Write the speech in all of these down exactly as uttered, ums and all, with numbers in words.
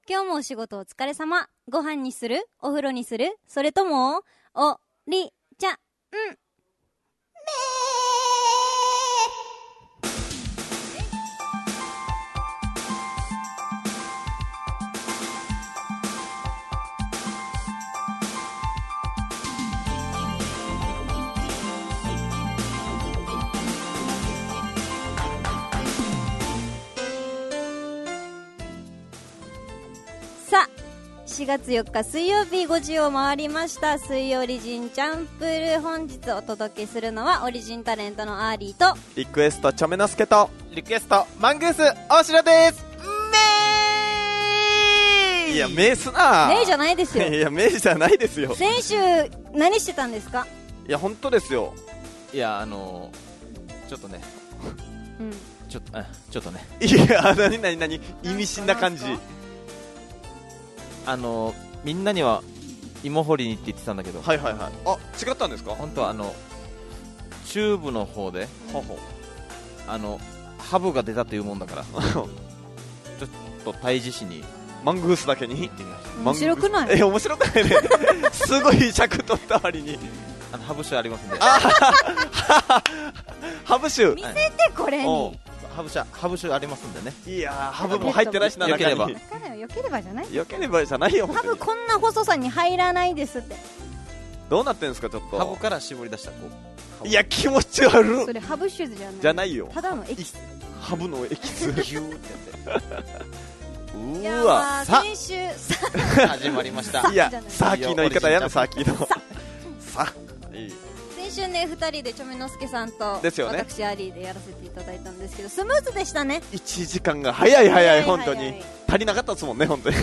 今日もお仕事お疲れ様。ご飯にする？お風呂にする？それともおりちゃん。うんさあ、しがつよっか水曜日ごじを回りました。水曜オリジンチャンプルー。本日お届けするのはオリジンタレントのアーリーとリクエストチョメノスケとリクエストマングース大城です。めーいやメースなねえじゃないですよ。 いやメーじゃないですよ。 先週何してたんですか？ いや本当ですよ。 いやあのー、ちょっとね、 うん、 ちょっと、ちょっとね、 いや何何何意味深な感じ。 あのー、みんなには芋掘りにって言ってたんだけど、 はいはいはい。あ、違ったんですか？ 本当はあの中部の方でほほあのハブが出たというもんだからちょっと退治しにマングースだけに行ってみまし面白くない？ え、面白くないね。すごい尺取った割に。 た。あのハブ酒ありますんで、 ハブ酒見せてこれおうに。 ハブ酒ハブ酒ありますんでね。 いやーハブも入ってないしな、 よければ中に。 だからよ、よければじゃない？ よければじゃないよ。 ハブこんな細さに入らないですって。 どうなってんですかちょっと。 ハブから絞り出したこう。 いや気持ち悪それハブシューズじゃない？ じゃないよ。 ただのエキス。 ハブのエキス。 ギューってやってういやーわ。 まあさ先週さ始まりました。 いやじゃないサーキーの言い方やめサーキーの。 ささいい。 先週ねふたりでチョメノスケさんとですよね私アリーでやらせていただいたんですけど、スムーズでしたね。 いちじかんが早い早い本当に早い足りなかったですもんね本当に。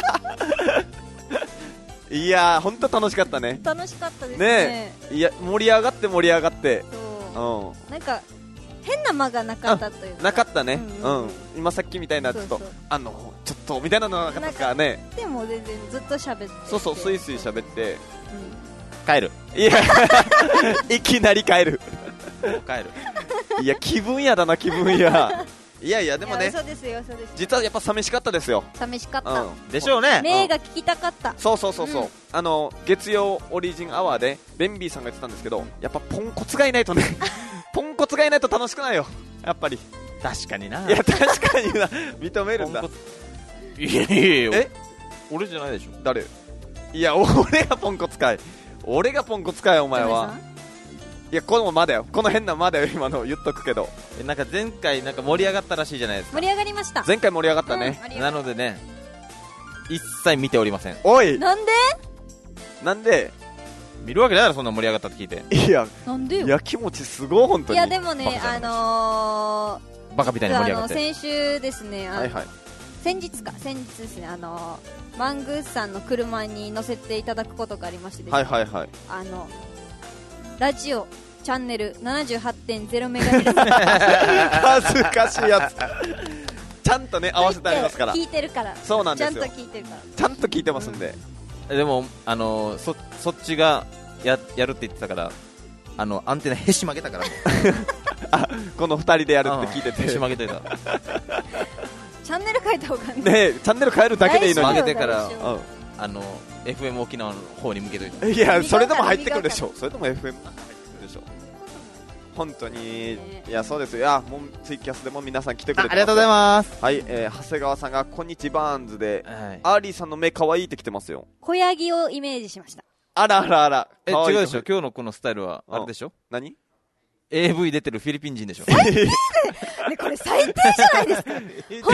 いやー本当楽しかったね。 楽しかったですね。 ねえ、いや盛り上がって盛り上がって、 そううなんか変な間がなかったというか。 ん、なかったね。 ううんん、 うん今さっきみたいなちょっとそうそうあのちょっとみたいなのなかったですからね。 でも全然ずっと喋ってて。 そうそうスイスイ喋ってう帰る。 いやいきなり帰る。 もう帰る。 いや気分やだな気分や。いやいやでん。 もねいやそうですよそうですよ。 実はやっぱ寂しかったですよ。 寂しかった。 うんでしょうね。 レイが聞きたかった。 そうそうそうそう、 うんあの月曜オリジンアワーでベンビーさんが言ってたんですけど、やっぱポンコツがいないとねポンコツがいないと楽しくないよやっぱり。 確かにな。 いや確かにな認めるんだ。 ポンコツいやいやいやえ俺じゃないでしょ。 誰？いや俺がポンコツかい。俺がポンコツかいお前は。いやこのまだよ、この変なまだよ今の言っとくけど。 えなんか前回なんか盛り上がったらしいじゃないですか。 盛り上がりました。 前回盛り上がったね、 うんありがとうなのでね一切見ておりません。 おいなんで？ なんで。 見るわけないだろそんな盛り上がったって聞いて。 いやなんでよ。 やきもちすごい本当に。 いやでもねあのバカみたいにー、 盛り上がって。 あの先週ですね、あのはいはい先日か先日ですね、あのー、マングースさんの車に乗せていただくことがありましてですね、 はいはいはい。 あのラジオチャンネル ななじゅうはちてんゼロ メガヘルツ恥ずかしいやつ。ちゃんとね合わせてありますから。 聞いてるからそうなんですよ。 ちゃんと聞いてるから。 ちゃんと聞いてますんで、 でもあのー、そそっちがややるって言ってたからあのアンテナへし曲げたからもうあこのふたりでやるって聞いてて、 へし曲げといた。 チャンネル変えた方がねねえチャンネル変えるだけでいいのに。 曲げてから大丈夫あの エフエム 沖縄の方に向けといた。 いやそれでも入ってくるでしょ。それでも エフエム なんか入ってくるでしょ本当に。 ねいやそうですよ。いやもうツイキャスでも皆さん来てくれてます。 ありがとうございます。 す。はい、えー、長谷川さんがこんにちバーンズで、 はい、 アーリーさんの目可愛いって来てますよ。 小ヤギをイメージしました。 あらあらあら。 え可愛い違うでしょ今日のこのスタイルはあれでしょ。 何？ エーブイ 出てるフィリピン人でしょ。 ねこれ最低じゃないですか。本当に超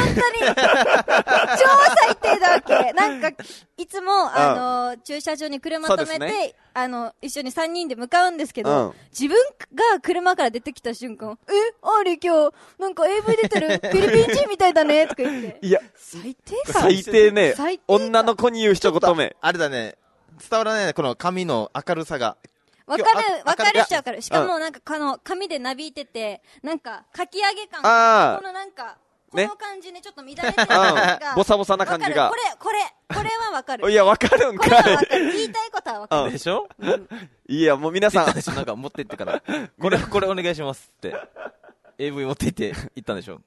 最低だわけ。なんかいつもあの駐車場に車止めて、 そうですね、 あの一緒にさんにんで向かうんですけど、 うん自分が車から出てきた瞬間、えアーリー今日なんか エーブイ 出てるフィリピン人みたいだねとか言って。 いや最低か。 最低ね。 最低か女の子に言う一言目。 あれだね伝わらないねこの髪の明るさが。 わかるわかるっちゃわかる。しかもなんかこの髪でなびいててなんかかき上げ感、 あーこのなんかこねの感じねちょっと乱れてる感じがボサボサな感じが。 わかる。これこれこれはわかる。 いやわかるんこれはかい。 わかる。言いたいことはわかる。 でしょ。 いやもう皆さん言ったでしょなんか持ってってからこれこれお願いしますって エーブイ 持って行って行ったんでしょ。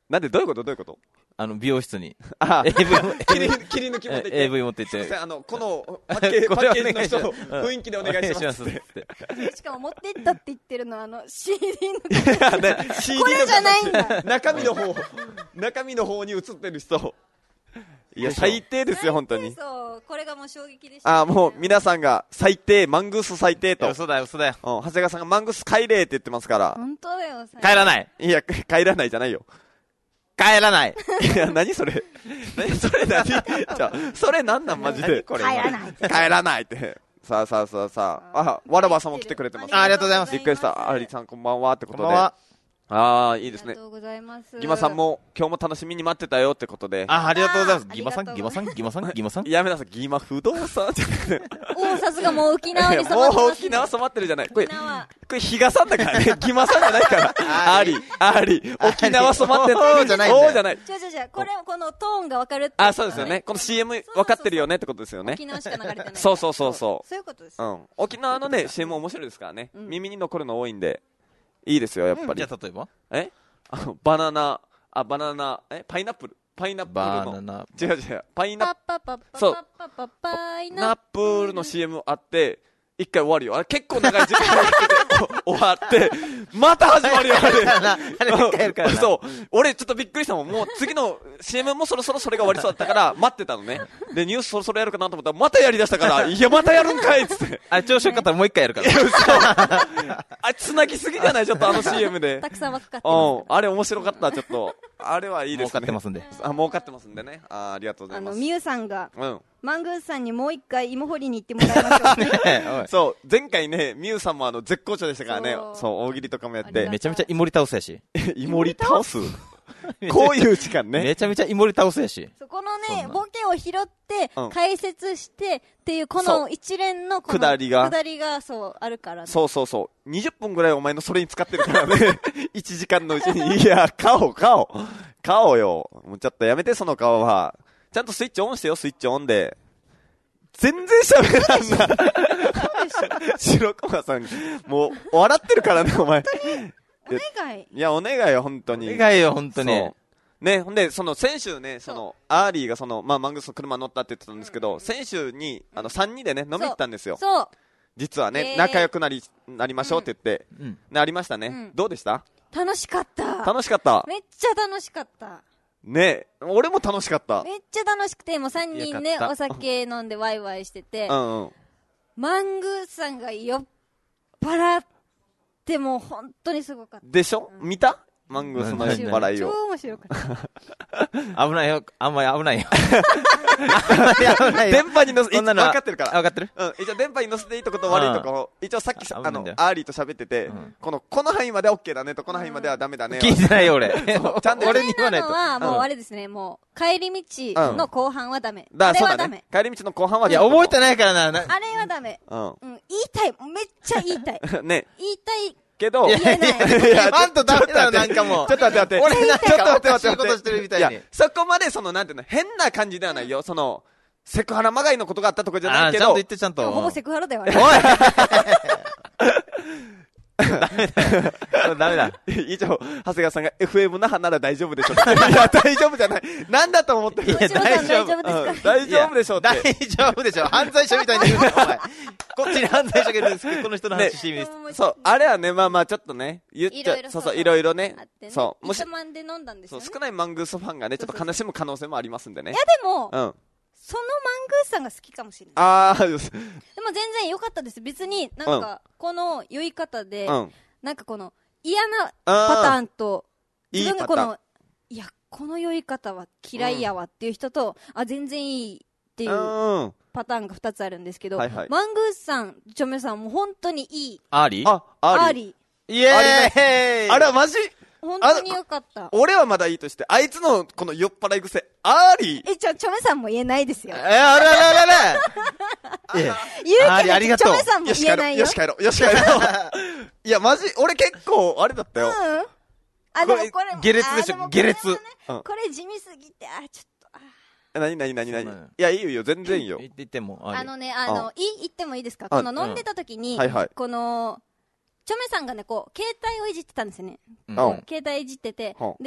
なんでどういうことどういうことあの、美容室に。 あエーブイ も切り切り抜き持っていってエーブイ 持って行って。 あのこのパッケージパこれッケージの人お願いします雰囲気でお願いしますってって。 しかも持ってったって言ってるのはあの シーディー のね シーディーこれじゃないんだ中身の方中身の方に映ってる人いや最低ですよ本当にそうこれがもう衝撃でした、ね、 あもう皆さんが最低マングース最低と嘘だよ、嘘だよ。 うん長谷川さんがマングース帰れって言ってますから本当だよ帰らないいや帰らないじゃないよ帰らないいや何それ何それ何じゃあそれ何なんマジでこれ帰らない帰らないってさあさあさあさああわらばさんも来てくれてますあありがとうございますびっくりしたありさんこんばんはってことでこんばんは。 ああいいですねありがとうございますギマさんも今日も楽しみに待ってたよってことであ、ありがとうございます。 あーギマさん、 ありがとうギマさん、ギマさん、ギマさん。 やめなさいギマ不動産っておおさすがもう沖縄に染もうまってます、ね、 沖縄染まってるじゃないこれ沖縄これ比嘉さんだからねギマさんじゃないからありあり沖縄染まってるおーじゃないんだよおーじゃない違う違う違うこれこのトーンが分かるってあそうですよねこの シーエム 分かってるよねってことですよね沖縄しか流れてないそうそうそうそうそういうことです、 うん、沖縄のね シーエム 面白いですからね、 うん耳に残るの多いんでいいですよやっぱり、 じゃあ、例えばえあのバナナあバナナえパイナップルパイナップルのバナナ。 違う違うパイナッパッパッパッパッそうパッパッパッパイナップルの シーエム あって一回終わるよあれ結構長い時間かけてお終わってまた始まるよあれあれ、もう一回やるからな。 そう俺ちょっとびっくりしたもんもう次の シーエム もそろそろそれが終わりそうだったから待ってたのねでニュースそろそろやるかなと思ったらまたやりだしたからいやまたやるんかいっつってあれ、調子よかったらもう一回やるから。 あつなぎすぎじゃないちょっとあの シーエム でたくさん分かってうんますあれ面白かったちょっとあれはいいで儲すねかってますんで。 あ儲かってますんでねあありがとうございますあのみゆさんがうんマングースさんにもう一回芋掘りに行ってもらいましょうねおいそう前回ねみゆさんもあの絶好調でしたからねそうそう大喜利とかもやってありがとうめちゃめちゃイモリ倒すやし。 イモリ倒すこういう時間ねめちゃめちゃイモリ倒すやし。 そこのそんなねボケを拾ってうん解説してっていうこそうの一連のこの下りが下りがそうあるからねそうそうそうにじゅっぷんぐらいお前のそれに使ってるからねいちじかんのうちにいや顔顔顔よもうちょっとやめてその顔はちゃんとスイッチオンしてよスイッチオンで全然喋らんな白駒さんもう笑ってるからねお前お願いいやお願いよ本当にお願いよ、本当に。 そうね、ほんで、その先週ね、そのアーリーがその、まあ、マングースの車乗ったって言ってたんですけど、先週にあのさんにんでね、飲み行ったんですよ、 そう実はね、 えー仲良くなりなりましょうって言って、 うん。 なりましたね、 うんどうでした楽しかった楽しかった、 めっちゃ楽しかったね、俺も楽しかった、 めっちゃ楽しくてもうさんにんねよかったお酒飲んでワイワイしててうんうん、 マングースさんが酔っ払ってもう本当にすごかったでしょ、見たマングースの酔っ払い超を。 面白かった危ないよ。あんまり危ないよ。あんまり危ないよ。 電波に乗せ、 そんなのは分かってるから。 あ分かってるうん、一応電波に乗せていいとこと悪いとこ、一応さっきさあのあ危ないんだよアーリーと喋ってて、 うんこのこの範囲までは OK だねとこの範囲まではダメだね。 聞いてないよ、俺。 ちゃんと俺に言わないと。 のはもううんあれですね、もう帰り道の後半はダメ、あだそうだれはダメ、 ね。帰り道の後半はいや、覚えてなないからな。なあれはダメ、 ううん、言いたいめっちゃ言いたいん。ね、 言いたいけど、 いや言えないいや、バンとダメだよ、なんかもう。 ちょっと待って待って。 俺なんかちょっと待っておか待って待って。 しいことしてるみたいにや、そこまでその、なんていうの、変な感じではないよ。その、セクハラまがいのことがあったとかじゃないけどあーちゃんと言っ、て、ちゃんと。 でもほぼセクハラだよあれおいダメだ。 以上、長谷川さんが エフエム 那覇なら大丈夫でしょ。いや、大丈夫じゃない。なんだと思ってる。 いや後ろさん大丈夫ですか、 うん大丈夫でしょって。 大丈夫でしょ。犯罪者みたいに言うなよ、お前。こっちに犯罪者がいるんですけど、この人の話してみです。 そう、あれはね、まあまあちょっとね、言っちゃいろいろそうそう、いろいろねあってね、 そう、もし糸、満で飲んだんですそう、 よね少ないマングースファンがね、ちょっと悲しむ可能性もありますんでねい。やでも、 うん。 そのマングースさんが好きかもしれないあー、 でも全然良かったです別になんかこの酔い方で、 うん。 なんかこの嫌なあパターンといい自分がこパターンのいやこの酔い方は嫌いやわっていう人と、あ全然いいっていううん。 パターンがふたつあるんですけど、 はいはいマングースさんチョメさんも本当にいいアーリーあ、アーリー。 アーリイエーイあれはマジー本当に良かった俺はまだいいとして、あいつのこの酔っ払い癖、アーリーえちょチョメさんも言えないですよえ、あららららえ言うアーリーありがとうけどチョメさんもよし帰ろう。 言えないよよし帰ろう。よし帰ろう。いや、マジ、俺結構、あれだったよ。 うんあでもこれ下劣でしょあもこ下劣れはねうんこれ地味すぎてあちょっとあなになになになにそうなのよいや、いいよいいよ、全然いいよ。 言って言っても、アーリー。 あのね、あの、いい、言ってもいいですかあこの飲んでた時に、 はいはいこの、チョメさんがね、こう、携帯をいじってたんですよね。 うんうん携帯いじってては、 で、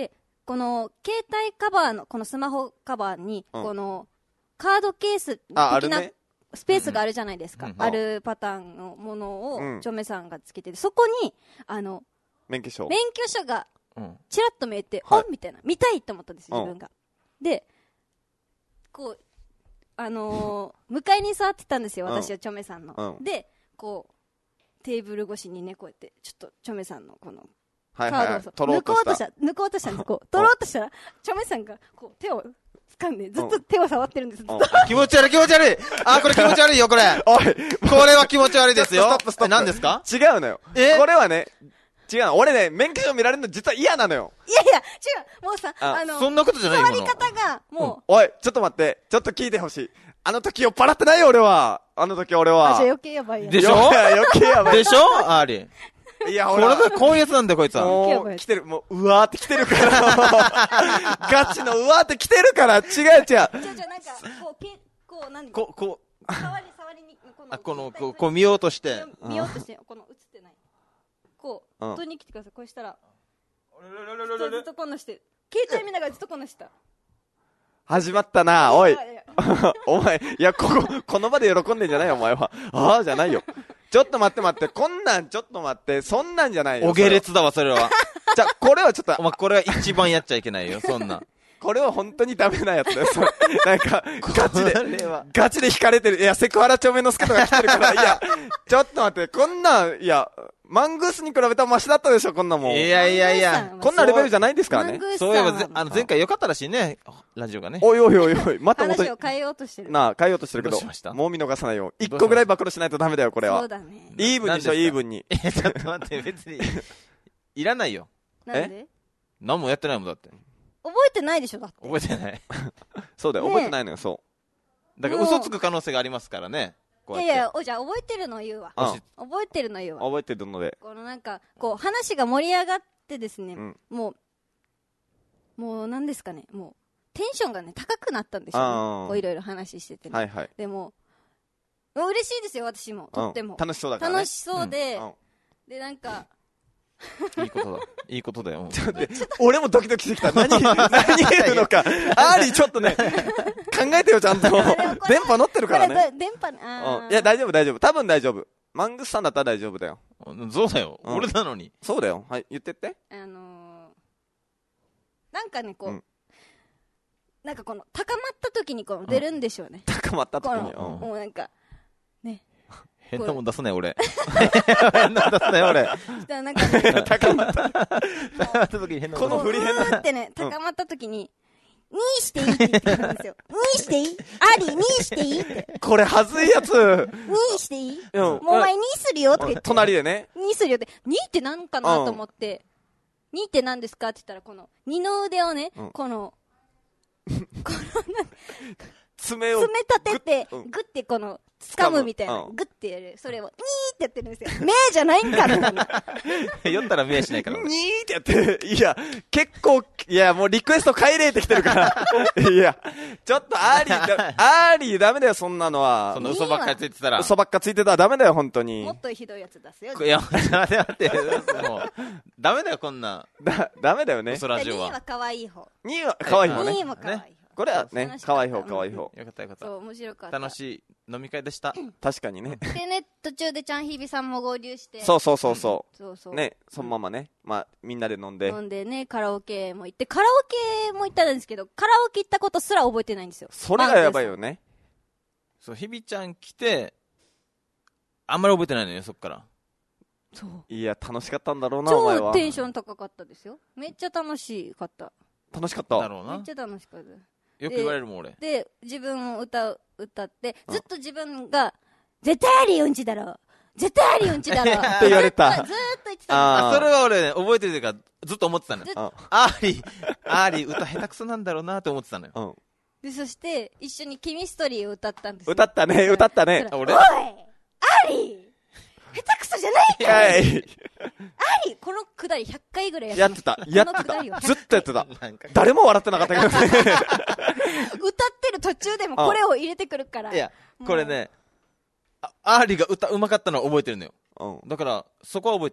この携帯カバーのこのスマホカバーに、 うんこのカードケース的なああるねスペースがあるじゃないですか、 うんうんあるパターンのものうんをチョメさんがつけてて、そこにあの免許証免許証がうんチラッと見えて、 はいおんみたいな、見たいと思ったんですよ、 うん自分が。で、こう、あのー、向かいに座ってたんですよ、 うん私はチョメさんの。 うんで、こう、テーブル越しにね、こうやって、ちょっとチョメさんのこのはいはいはいカードを取ろうとし抜こうとしたた、抜こうとしたんです、こう、取ろうとしたら、チョメさんが、こう、手を掴んで、ずっと手を触ってるんです、ずっと。 うん気持ち悪い気持ち悪い。あ、これ気持ち悪いよ、これ。 おいこれは気持ち悪いですよ。 ストップストップえ何ですか？ 違うのよえこれはね違うの俺ね免許証見られるの実は嫌なのよいやいや、違う、もうさ、 ああの、 そんなことじゃないよ。 触り方が、もおいちょっと待ってちょっと聞いてほしいあの時酔っ払ってないよ俺はあの時俺う、あ、 はじゃあ余計やばいやん。 でしょいや余計やばいでしょアーリー。 いや俺これがこういうやつなんだよ、こいつは。 もう来てるもううわーって来てるからガチのうわーって来てるから違う違うじゃあじゃあなんか、こう、けこう、なんで、 こ、こう、 触り、触りに、こあ、この、こう、こう見ようとして。 見ようとして、この映ってない。こう、 うん取りに来てください。こうしたら、ずっとずっとこんなして、携帯見ながらずっとこんなした。 始まったなおいやややお前いやこここの場で喜んでんじゃないよお前はああじゃないよちょっと待って待ってこんなんちょっと待ってそんなんじゃないよお下劣だわ、それは。 じゃあこれはちょっとお前、これは一番やっちゃいけないよ、そんな。 これは本当にダメなやつだよそれなんかガチでこれはガチで引かれてるいやセクハラ丁目の助とか来てるからいやちょっと待ってこんなんいやマングースに比べたらマシだったでしょこんなもんいやいやいや。 こんなレベルじゃないんですからねマングースそういえば、 さんはぜあの、前回良かったらしいね、ラジオがね。 おいおいおいおいまた元に話を変えようとしてる。 なあ変えようとしてるけどどうしましたもう見逃さないよ一どうしました個ぐらい暴露しないとダメだよこれはそうだね。 イーブンにしようイーブンにえ、ちょっと待って、別に。いらないよ。 なんで何もやってないもんだって。 覚えてないでしょ、だって。 覚えてない。 そうだよねえ覚えてないのよそだから嘘つく可能性がありますからね。こうやって。 いやいや、おじゃあ覚えてるの言うわ。 うん覚えてるの言うわ。 う覚えてるのでこのなんか、こう、話が盛り上がってですね、 うんもう、もう何ですかね、もう、テンションがね、高くなったんですよあね。 ーこういろいろ話しててね。 はいはいでも、もう嬉しいですよ、私も。とっても。 うん楽しそうだからね楽しそうで、 うんで、なんか、 いいことだ。いいことだよ。 俺もドキドキしてきた。何、何言うのか。アーリーちょっとね、考えてよ、ちゃんと。電波乗ってるこれ、 からね。 電波、あーうんいや、大丈夫、大丈夫。多分大丈夫。マングスさんだったら大丈夫だよ。 そうだよ。 うん俺なのに。 そうだよ。はい、言ってって。 あのー、なんかね、こう、 うんなんかこの、高まった時にこの出るんでしょうね。 高まった時に。 この、 うんもうなんか、ね。 変なもん出すね、俺。変なもん出すね、俺。 そしたらなんかね、 高まった。 った時に変なもんこの振り変なうーってね、高まった時に、にーしていいって言ってくるんですよ。にーしていいアリー、にーしていいって。 これ、はずいやつ。 にーしていいうんもうお前にーするよって言って。 隣でね。 にするよって、にってなんかなと思って、にって何ですかって言ったら、この、二の腕をね、 うんこの、 爪を。 爪立てて、 うんグッてこの、掴むみたいな、 うんグッてやる。それを、にーってやってるんですよ。目じゃないんかみたいな。 酔ったら見えしないから。 にーってやって、いや、結構、いや、もうリクエスト帰れってきてるから。いや、ちょっとアーリーだ、アーリーダメだよ、そんなのはそ。の嘘ばっかりついてたら。 嘘ばっかついてたらダメだよ、本当にも。っとひどいやつ出すよ。 いや、待って待って待って。もう、ダメだよ、こんなだ、ダメだよね。 嘘ラジオはには。可愛い方。 にいは可愛い方にね。 も可愛い方。 これはね楽し、かった可愛い方、可愛い方。 よかったよかっそう、面白かった。 た。楽しい飲み会でした。 確かにね。 でね、途中でちゃんひびさんも合流して。 そうそうそうそ。 そうそうう。 ね、そのままね、まあ、みんなで飲んで飲。んでね、カラオケも行って、カラオケも行ったんですけど、カラオケ行ったことすら覚えてないんですよ。 それがやばいよね。 そう、ひびちゃん来て、あんまり覚えてないのよ、そっから。 そう。 いや、楽しかったんだろうな、お前は。 超テンション高かったですよ。めっちゃ楽しかった。 楽しかった。 だろうなめっち。ゃ楽しかった。 よく言われるもん、俺。 で、自分を歌う、歌って、 うんずっと自分が、絶対ありうんちだろ絶対ありうんちだろって言われたずっとずーっと言ってたの。 ああ、それは俺ね、覚えてるというか、ずっと思ってたのよ。 ずっとあアーリー、アーリー歌下手くそなんだろうなって思ってたのよ。 うん。 で、そして、一緒にケミストリーを歌ったんですよ。 歌ったね、歌ったね。 俺おいあり下手くそじゃないかはい。 ありこのくだりひゃっかいぐらいややってってた、やってこのくだりをた。ずっとやってた。 なんか誰も笑ってなかったけどね。 歌ってる途中でもこれを入れてくるから。 いや、 もうこれね、あアーリーが歌うまかったのは覚えてるのよ。 うん。 だから、そこは覚えてる。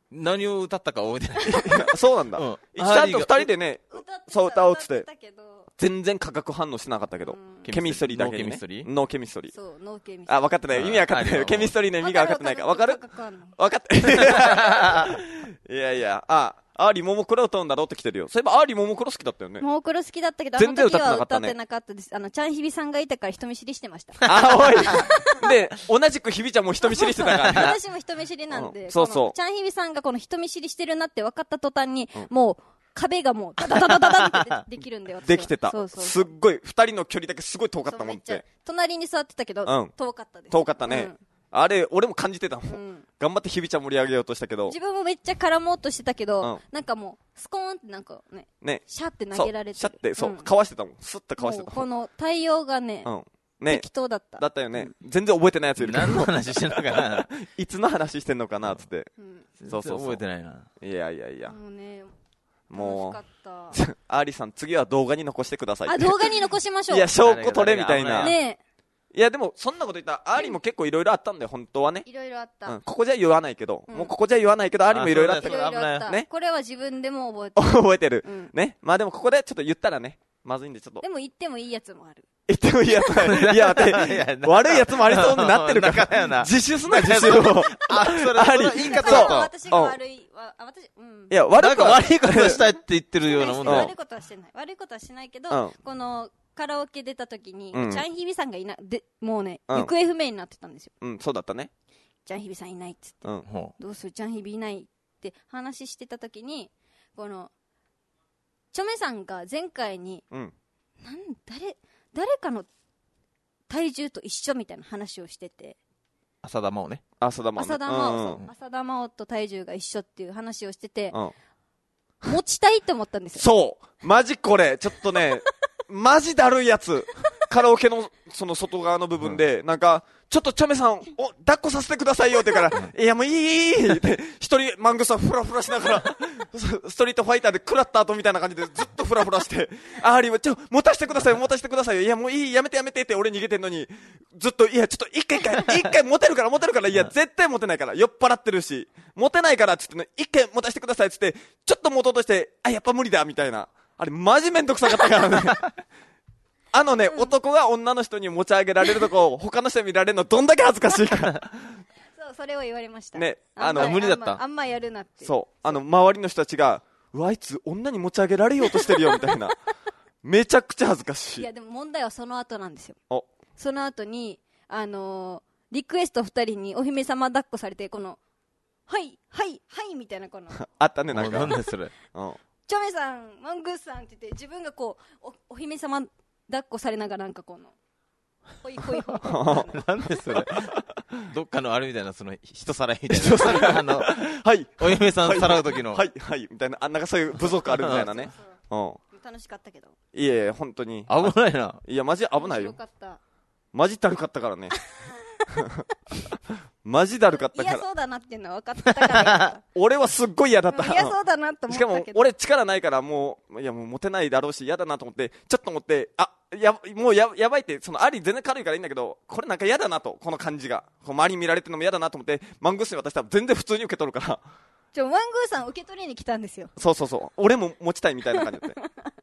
何を歌ったか覚えてない。 そうなんだ。 うんちゃんと二人でね、 歌ってたそう歌おうっつって歌たけど全然化学反応しなかったけど、 うんケミストリーだけにね。 ノーケミストリーノーケミストリー。 そうノーケミストリーあ、分かってない。意味分かってない。 あケミストリーの意味が分かってないから。分かるわかんない分かって。いやいや、あ、アーリーももクロ歌うんだろうって来てるよ。そういえばアーリーももクロ好きだったよね。 ももクロ好きだったけど、 全然あの時は歌ってなかったね歌ってなかったです。あの、ちゃんひびさんがいたから人見知りしてました。 あ、おい。で、同じくひびちゃんも人見知りしてたからね。 私も人見知りなんで、 うんそうそうこのちゃんひびさんがこの人見知りしてるなって分かった途端に、 うんもう、壁がもう、ダダダダダダってできるんで、私はできてたそう。そうすっごい、二人の距離だけすごい遠かったもんっそうめっちゃて。 隣に座ってたけど、 うん遠かったです。 遠かったね。あれ、俺も感じてたもん。 うんうん頑張ってひびちゃん盛り上げようとしたけど自、分もめっちゃ絡もうとしてたけど、 うんなんかもう、スコーンってなんかね、 ね。 シャって投そうげられて。 シャって、そう、 んかわしてたもん。スッとかわしてたもん。 もうこの対応がね、 うん。ね適。当だった。 だったよね。全然覚えてないやついるけ何のど、 話してんのかな。 いつの話してんのかな、つって。 うんそうそうそう覚えてないな。 いやいやいや。 もうね、 も楽しかっう、アーリーさん、次は動画に残してくださいた。 って。 あ、動画に残しましょう。 いや、証拠取れみたいな。 誰がねいや、でも、そんなこと言ったら、アーリーも結構いろいろあったんだよ、本当はね。 いろいろあった。 うん。ここじゃ言わないけど、 うんもうここじゃ言わないけど、アーリーもいろいろあったいあそうだよろいろあった。 ねこれは自分でも覚えてる。 覚えてる。 うんね。まあでも、ここでちょっと言ったらね、まずいんで、ちょっとで。も言ってもいいやつもある。 言ってもいいやつない。いや、待っていやな悪いやつもありそうになってるかだからよなら。自首すな、自首を。 あ、それ、 ありその言い方そうだと。 私が悪い。わあ私、うん。 いや、 なん悪くはか悪いことしたいって言ってるようなもんだよ悪い。ことはしてない。悪いことはしないけど、 うんこのカラオケ出た時に、 うんちゃんひびさんがいな、で、もうね、 うん行方不明になってたんですよ。 うん、そうだったね。 ちゃんひびさんいないっつって。 うん。 ほどうするちゃんひびいないって話してた時に、この、チョメさんが前回に、 うん。 なん、誰、誰かの体重と一緒みたいな話をしてて、 浅田真央ね。 浅田真央ね。 浅田真央、 うんそう浅田真央と体重が一緒っていう話をしてて、 うん。 持ちたいって思ったんですよ。 そうマジこれ、ちょっとね、マジだるいやつ。カラオケの、その外側の部分で、なんか、ちょっとチョメさん、お、抱っこさせてくださいよって言うから、いやもういいいいって、一人マングさんフラフラしながら、スストリートファイターで食らった後みたいな感じでずっとフラフラして、アーリーは、ちょ、持たせてください、持たせてくださいよ。いやもういい、やめてやめてって俺逃げてんのに、ずっと、いやちょっと一回一回、一回持てるから持てるから、いや絶対持てないから、酔っ払ってるし、持てないからっつってね、一回持たせてくださいっつって、ちょっと持とうとして、あ、やっぱ無理だみたいな。あれマジめんどくさかったからね。あのね、男が女の人に持ち上げられるとこを他の人に見られるのどんだけ恥ずかしいか。 そう、それを言われました。 ねあんまあの無理だったあんまあんまやるなって。 そう。あの、周りの人たちが、うわ、あいつ女に持ち上げられようとしてるよ、みたいな。めちゃくちゃ恥ずかしい。 いや、でも問題はその後なんですよ。 お、 その後に、あのーリクエスト二人にお姫様抱っこされて、この、はい、はい、はい、みたいな、この、 あったね、 う。 なんか。 なんだそれ。 うん。 チョメさん、マングースさんって言って、自分がこう、お、お姫様抱っこされながらなんかこの、ほいほいほいほい。 なんでそれ。どっかのあるみたいな、その、人さらいみたいな。あの、 はい。 お嫁さんさらう時の。 はい、はい、みたいな。あ、なんかそういう部族あるみたいなね。 そううん。 楽しかったけど。 いえいえ、本当に。 危ないな。 いや、マジ危ないよ面白。かった。 マジだるかったからね。マジだるかったから。 嫌そうだなっていうのは分かったから俺はすっごい嫌だった。 嫌そうだなと思しかったけど。 も俺力ないからもういやもうモテないだろうし嫌だなと思ってちょっと思ってあやもうややばいってそのアリ全然軽いからいいんだけどこれなんか嫌だなとこの感じがこう周りに見られてるのも嫌だなと思ってマングースに渡したら全然普通に受け取るからちょ、マングーさん受け取りに来たんですよ。 そうそうそう俺も持ちたいみたいな感じだって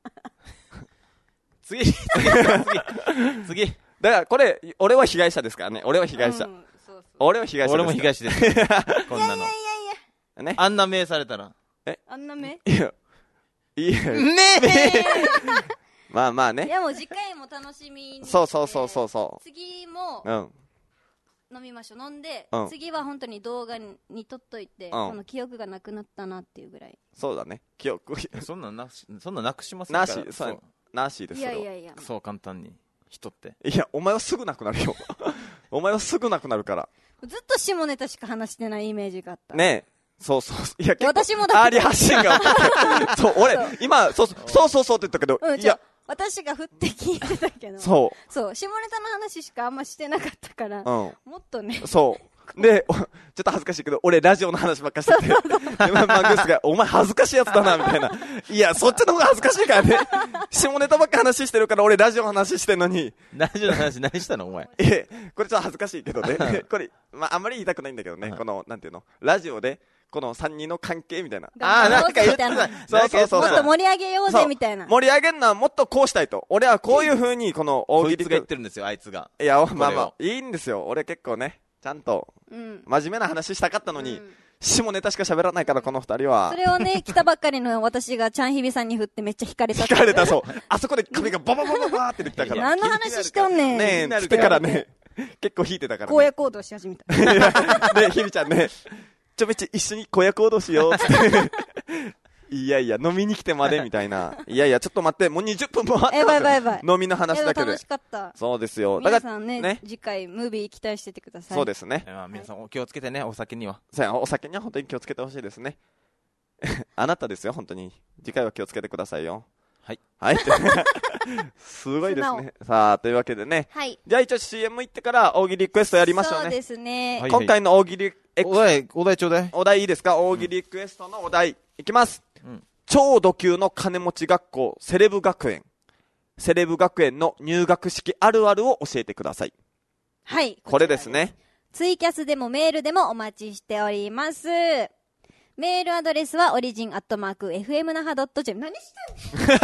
次、次、次。次。 だからこれ俺は被害者ですからね俺は被害者、 うんそうそう俺は被害者ですから俺も東です。こんなの。 いやいやいや、 ねあんな目されたら。 あんな目いやいや目まあまあねいやもう次回も楽しみに。 そうそうそうそうそ次もううん飲みましょう。飲んで、 うん次は本当に動画にに撮っといて、この記憶がなくなったなっていうぐらい。 そうだね記憶そんなんなし、そんなんなくしませんから。 なしそうなしですいそれはやいやいや。 そう簡単に。人って。 いや、お前はすぐなくなるよ。お前はすぐなくなるから。 ずっと下ネタしか話してないイメージがあった。 ねえ。そうそう。いや、結構私もだアーリー発信が多くて。そう、俺、今、そうそう、そうそうそうって言ったけど、 うん、 いや、 私が振って聞いてたけど。 そそう、下ネタの話しかあんましてなかったから、 う。 もっとねうん。。そう。で、おちょっと恥ずかしいけど、俺ラジオの話ばっかしてて、でママングースが、お前恥ずかしいやつだな、みたいな。いや、そっちの方が恥ずかしいからね。下ネタばっか話してるから、俺ラジオの話してんのに、 ラジオの話何したのお前。 え、これちょっと恥ずかしいけどね。これ、まあ、あんまり言いたくないんだけどね。この、なんていうの、ラジオで、 このさんにんの関係みたいな。 あー、なんか言ってた。 みたいそうそうそうもっと盛り上げようぜみたいな。 盛り上げるのはもっとこうしたいと。俺はこういう風にこの大喜利こいつが言ってるんですよ、あいつが。 いや、まあまこあ、いいんですよ。俺結構ね、ちゃんとうん。 真面目な話したかったのに、 うん下ネタしか喋らないからこの二人はそ。れをね、来たばっかりの私がちゃんひびさんに振ってめっちゃ惹かれたって。 聞かれた、そう。あそこで髪がバババババーって出てきたから。 何の話しとんねん。 ねえ、つってからね、結構引いてたからね。 荒野行動し始めた。 ね、ひびちゃんね、ちょめっちゃ一緒に荒野行動しようっつって。いやいや、飲みに来てまでみたいな。いやいや、ちょっと待って、もうにじゅっぷんもあったやばいやばいやばい。 飲みの話だけでいや楽。しかった。 そうですよ。だから、 皆さんね、 ね次回ムービー期待しててください。 そうですね。 まあ皆さんお気をつけてね、お酒には。 そうやお酒には本当に気をつけてほしいですね。あなたですよ、本当に。次回は気をつけてくださいよ。 はい。 はい。すごいですね。さあ、というわけでね。 はい。 じゃあ一応 シーエム 行ってから大喜利リクエストやりましょうね。 そうですね。 はい今回の大喜利エクお題、お題ちょうだい。 お題いいですか、大喜利リクエストのお題。いきます。 うん超ド級の金持ち学校、セレブ学園。セレブ学園の入学式あるあるを教えてください。 はい。 これですね。 ツイキャスでもメールでもお待ちしております。メールアドレスはオリジンアットマーク エフエム 那覇 .jp。何してんの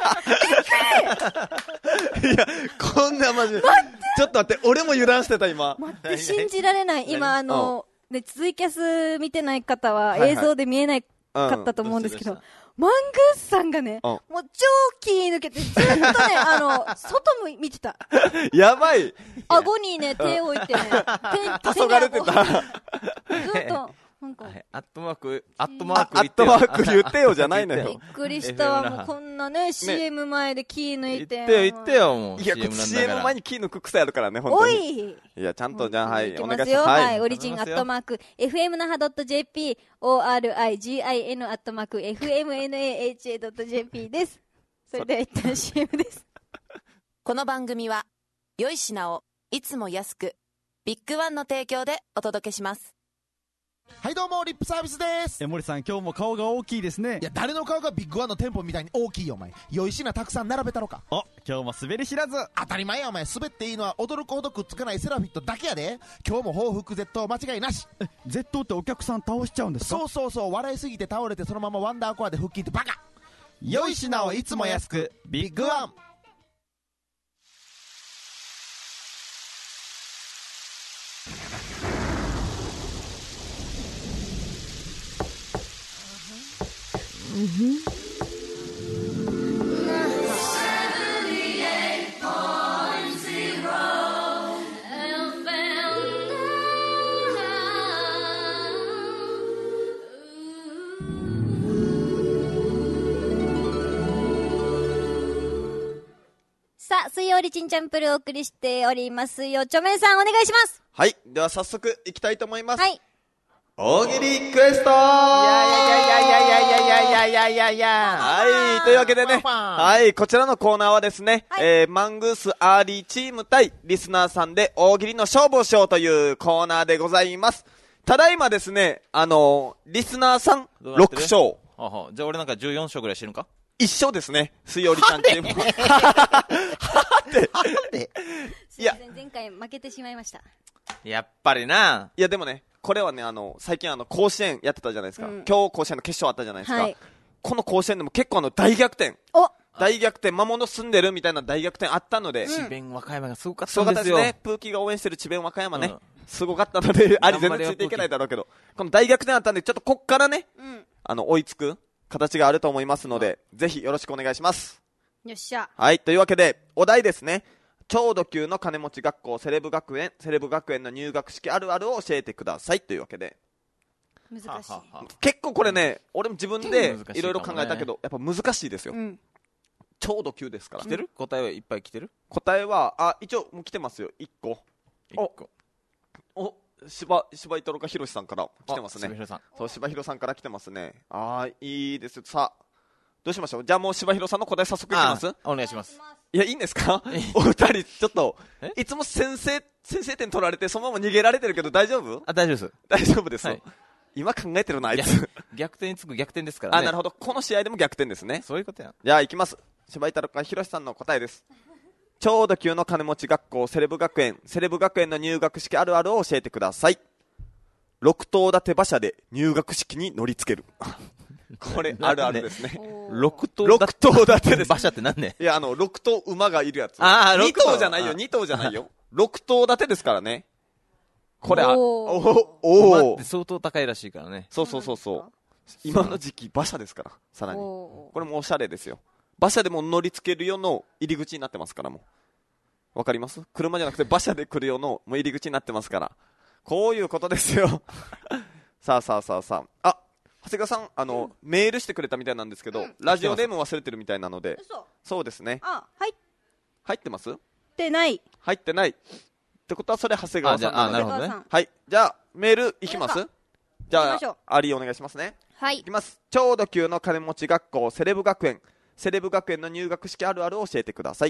いや、こんなマジで。ちょっと待って、俺も油断してた今。 待って、信じられない。今、あの、ね、ツイキャス見てない方ははいはい映像で見えないかったと思うんですけど、マングースさんがね、 うんもう超気抜けて、ずっとね、あの、外も見てた。 やばい。 顎にね、手を置いてね、手、 黄昏れてた。 手に顎ずっと、なんか、 はいアットマーク、アットマーあク言ってよ。 アットマーク言ってよじゃないのびよっ。くりしたわ。もうこんなね、シーエム 前で気抜いて。 言ってよ、言ってよ、もう。 いや、 シーエム なんだシーエムから前に気抜く癖あるからね、本当おに。 いいや、ちゃんとじゃあ、はい、 いきますよ。 お願いします。 はい。オはい。 リジンアッお願いしますよトマーク、エフエム 那覇 .jp、オーアールアイジーアイエヌ アットマーク、エフエムエヌエーエイチエー .jp です。それでは一旦 シーエム です。 この番組は良い品をいつも安くビッグワンの提供でお届けします。 はいどうもリップサービスです。 え森さん今日も顔が大きいですね。 いや誰の顔がビッグワンの店舗みたいに大きいよお前。良い品たくさん並べたろか。 お今日も滑り知らず。 当たり前やお前。滑っていいのは驚くほどくっつかないセラフィットだけやで。今日も報復絶倒間違いなし。 え Z ってお客さん倒しちゃうんですか？ そうそうそう。笑いすぎて倒れてそのままワンダーコアで腹筋ってバカ。 良い品をいつも安くビッグワン。 さあ、水曜リチンチャンプルをお送りしておりますよ。ちょめんさんお願いします。 はい。では早速行きたいと思います。 はい。 大喜利リクエストーいやいやいやいやいやいやいやいやいやいやいや。 はい。というわけでね、はい。こちらのコーナーはですね、 はいえー、マングースアーリーチーム対リスナーさんで大喜利の勝負をしようというコーナーでございます。ただいまですね、あのー、リスナーさんどうなってるろく勝。 ははじゃあ俺なんかじゅうよん勝ぐらいしてるんか？ 一勝ですね。水曜リちゃんチーム。 すいません、前回負けてしまいました。 やっぱりな。 いやでもね、これはね、あの、最近あの、甲子園やってたじゃないですか。 うん今日甲子園の決勝あったじゃないですか。 はい。 この甲子園でも結構あの、大逆転。 お大逆転、魔物住んでるみたいな大逆転あったので、 ん智弁和歌山がすごかっすごかたんですよ。 ったですね。プーキーが応援してる智弁和歌山ね。 うんすごかったので、あり全頑張れよ然ついていけないだろうけど、この大逆転あったんで、ちょっとこっからね、 うん。 あの、追いつく形があると思いますので、ぜひよろしくお願いします。 よっしゃ。 はい、というわけで、お題ですね。超ド級の金持ち学校、セレブ学園、セレブ学園の入学式あるあるを教えてくださいというわけで。 難しい。 ははは結構これね、俺も自分で難しいかもねいろいろ考えたけど、やっぱ難しいですよう。ん。 超ド級ですから来。てる答えはいっぱい来てる答えは、あ、一応もう来てますよ、いっこ。 一個。 お、芝、芝居とろかひろしさんから来てますね。 あ柴弘さん。 そう、柴弘さんから来てますね。あー、いいですよ。さあ、どうしましょう。じゃあもう柴弘さんの答え早速いきますあお願いします。 いや、いいんですかお二人、ちょっとえ、 いつも先制、先制点取られて、そのまま逃げられてるけど大丈夫あ、大丈夫です。 大丈夫です。 はい今考えてるな、あいいやつ。 逆転につく逆転ですからね。 あ、なるほど。この試合でも逆転ですね。 そういうことやん。 じゃあ、いきます。柴井太郎かひろしさんの答えです。超ド級の金持ち学校、セレブ学園、セレブ学園の入学式あるあるを教えてください。 ろく棟建て馬車で入学式に乗りつける。これあるあるですね。 六頭ろく棟建てです。 馬車ってなんね。 いや、あの、ろく頭馬がいるやつ。 ああ、 に六頭頭じゃないよ、に頭じゃないよ。ろく棟建てですからね。これ、あ、 おおーおお馬って相当高いらしいからね。 そうそうそうそう。今の時期馬車ですから、さらに。 おこれもおしゃれですよ。馬車でも乗り付けるようの入り口になってますからもう。わかります？車じゃなくて馬車で来るようのもう入り口になってますから。こういうことですよ。さあさあさあさあ。あ、長谷川さん、あの、うん、メールしてくれたみたいなんですけど、うん、ラジオネーム忘れてるみたいなので、 嘘。 そうですね。 あ、はい。 入ってます？ ってない。 入ってない。ってことはそれ長谷川さんなので。 あ、なるほどね。 はい。じゃあ、メールいきます？じゃあ、アリーお願いしますね。 はい。 いきます。超ド級の金持ち学校セレブ学園。セレブ学園の入学式あるあるを教えてください。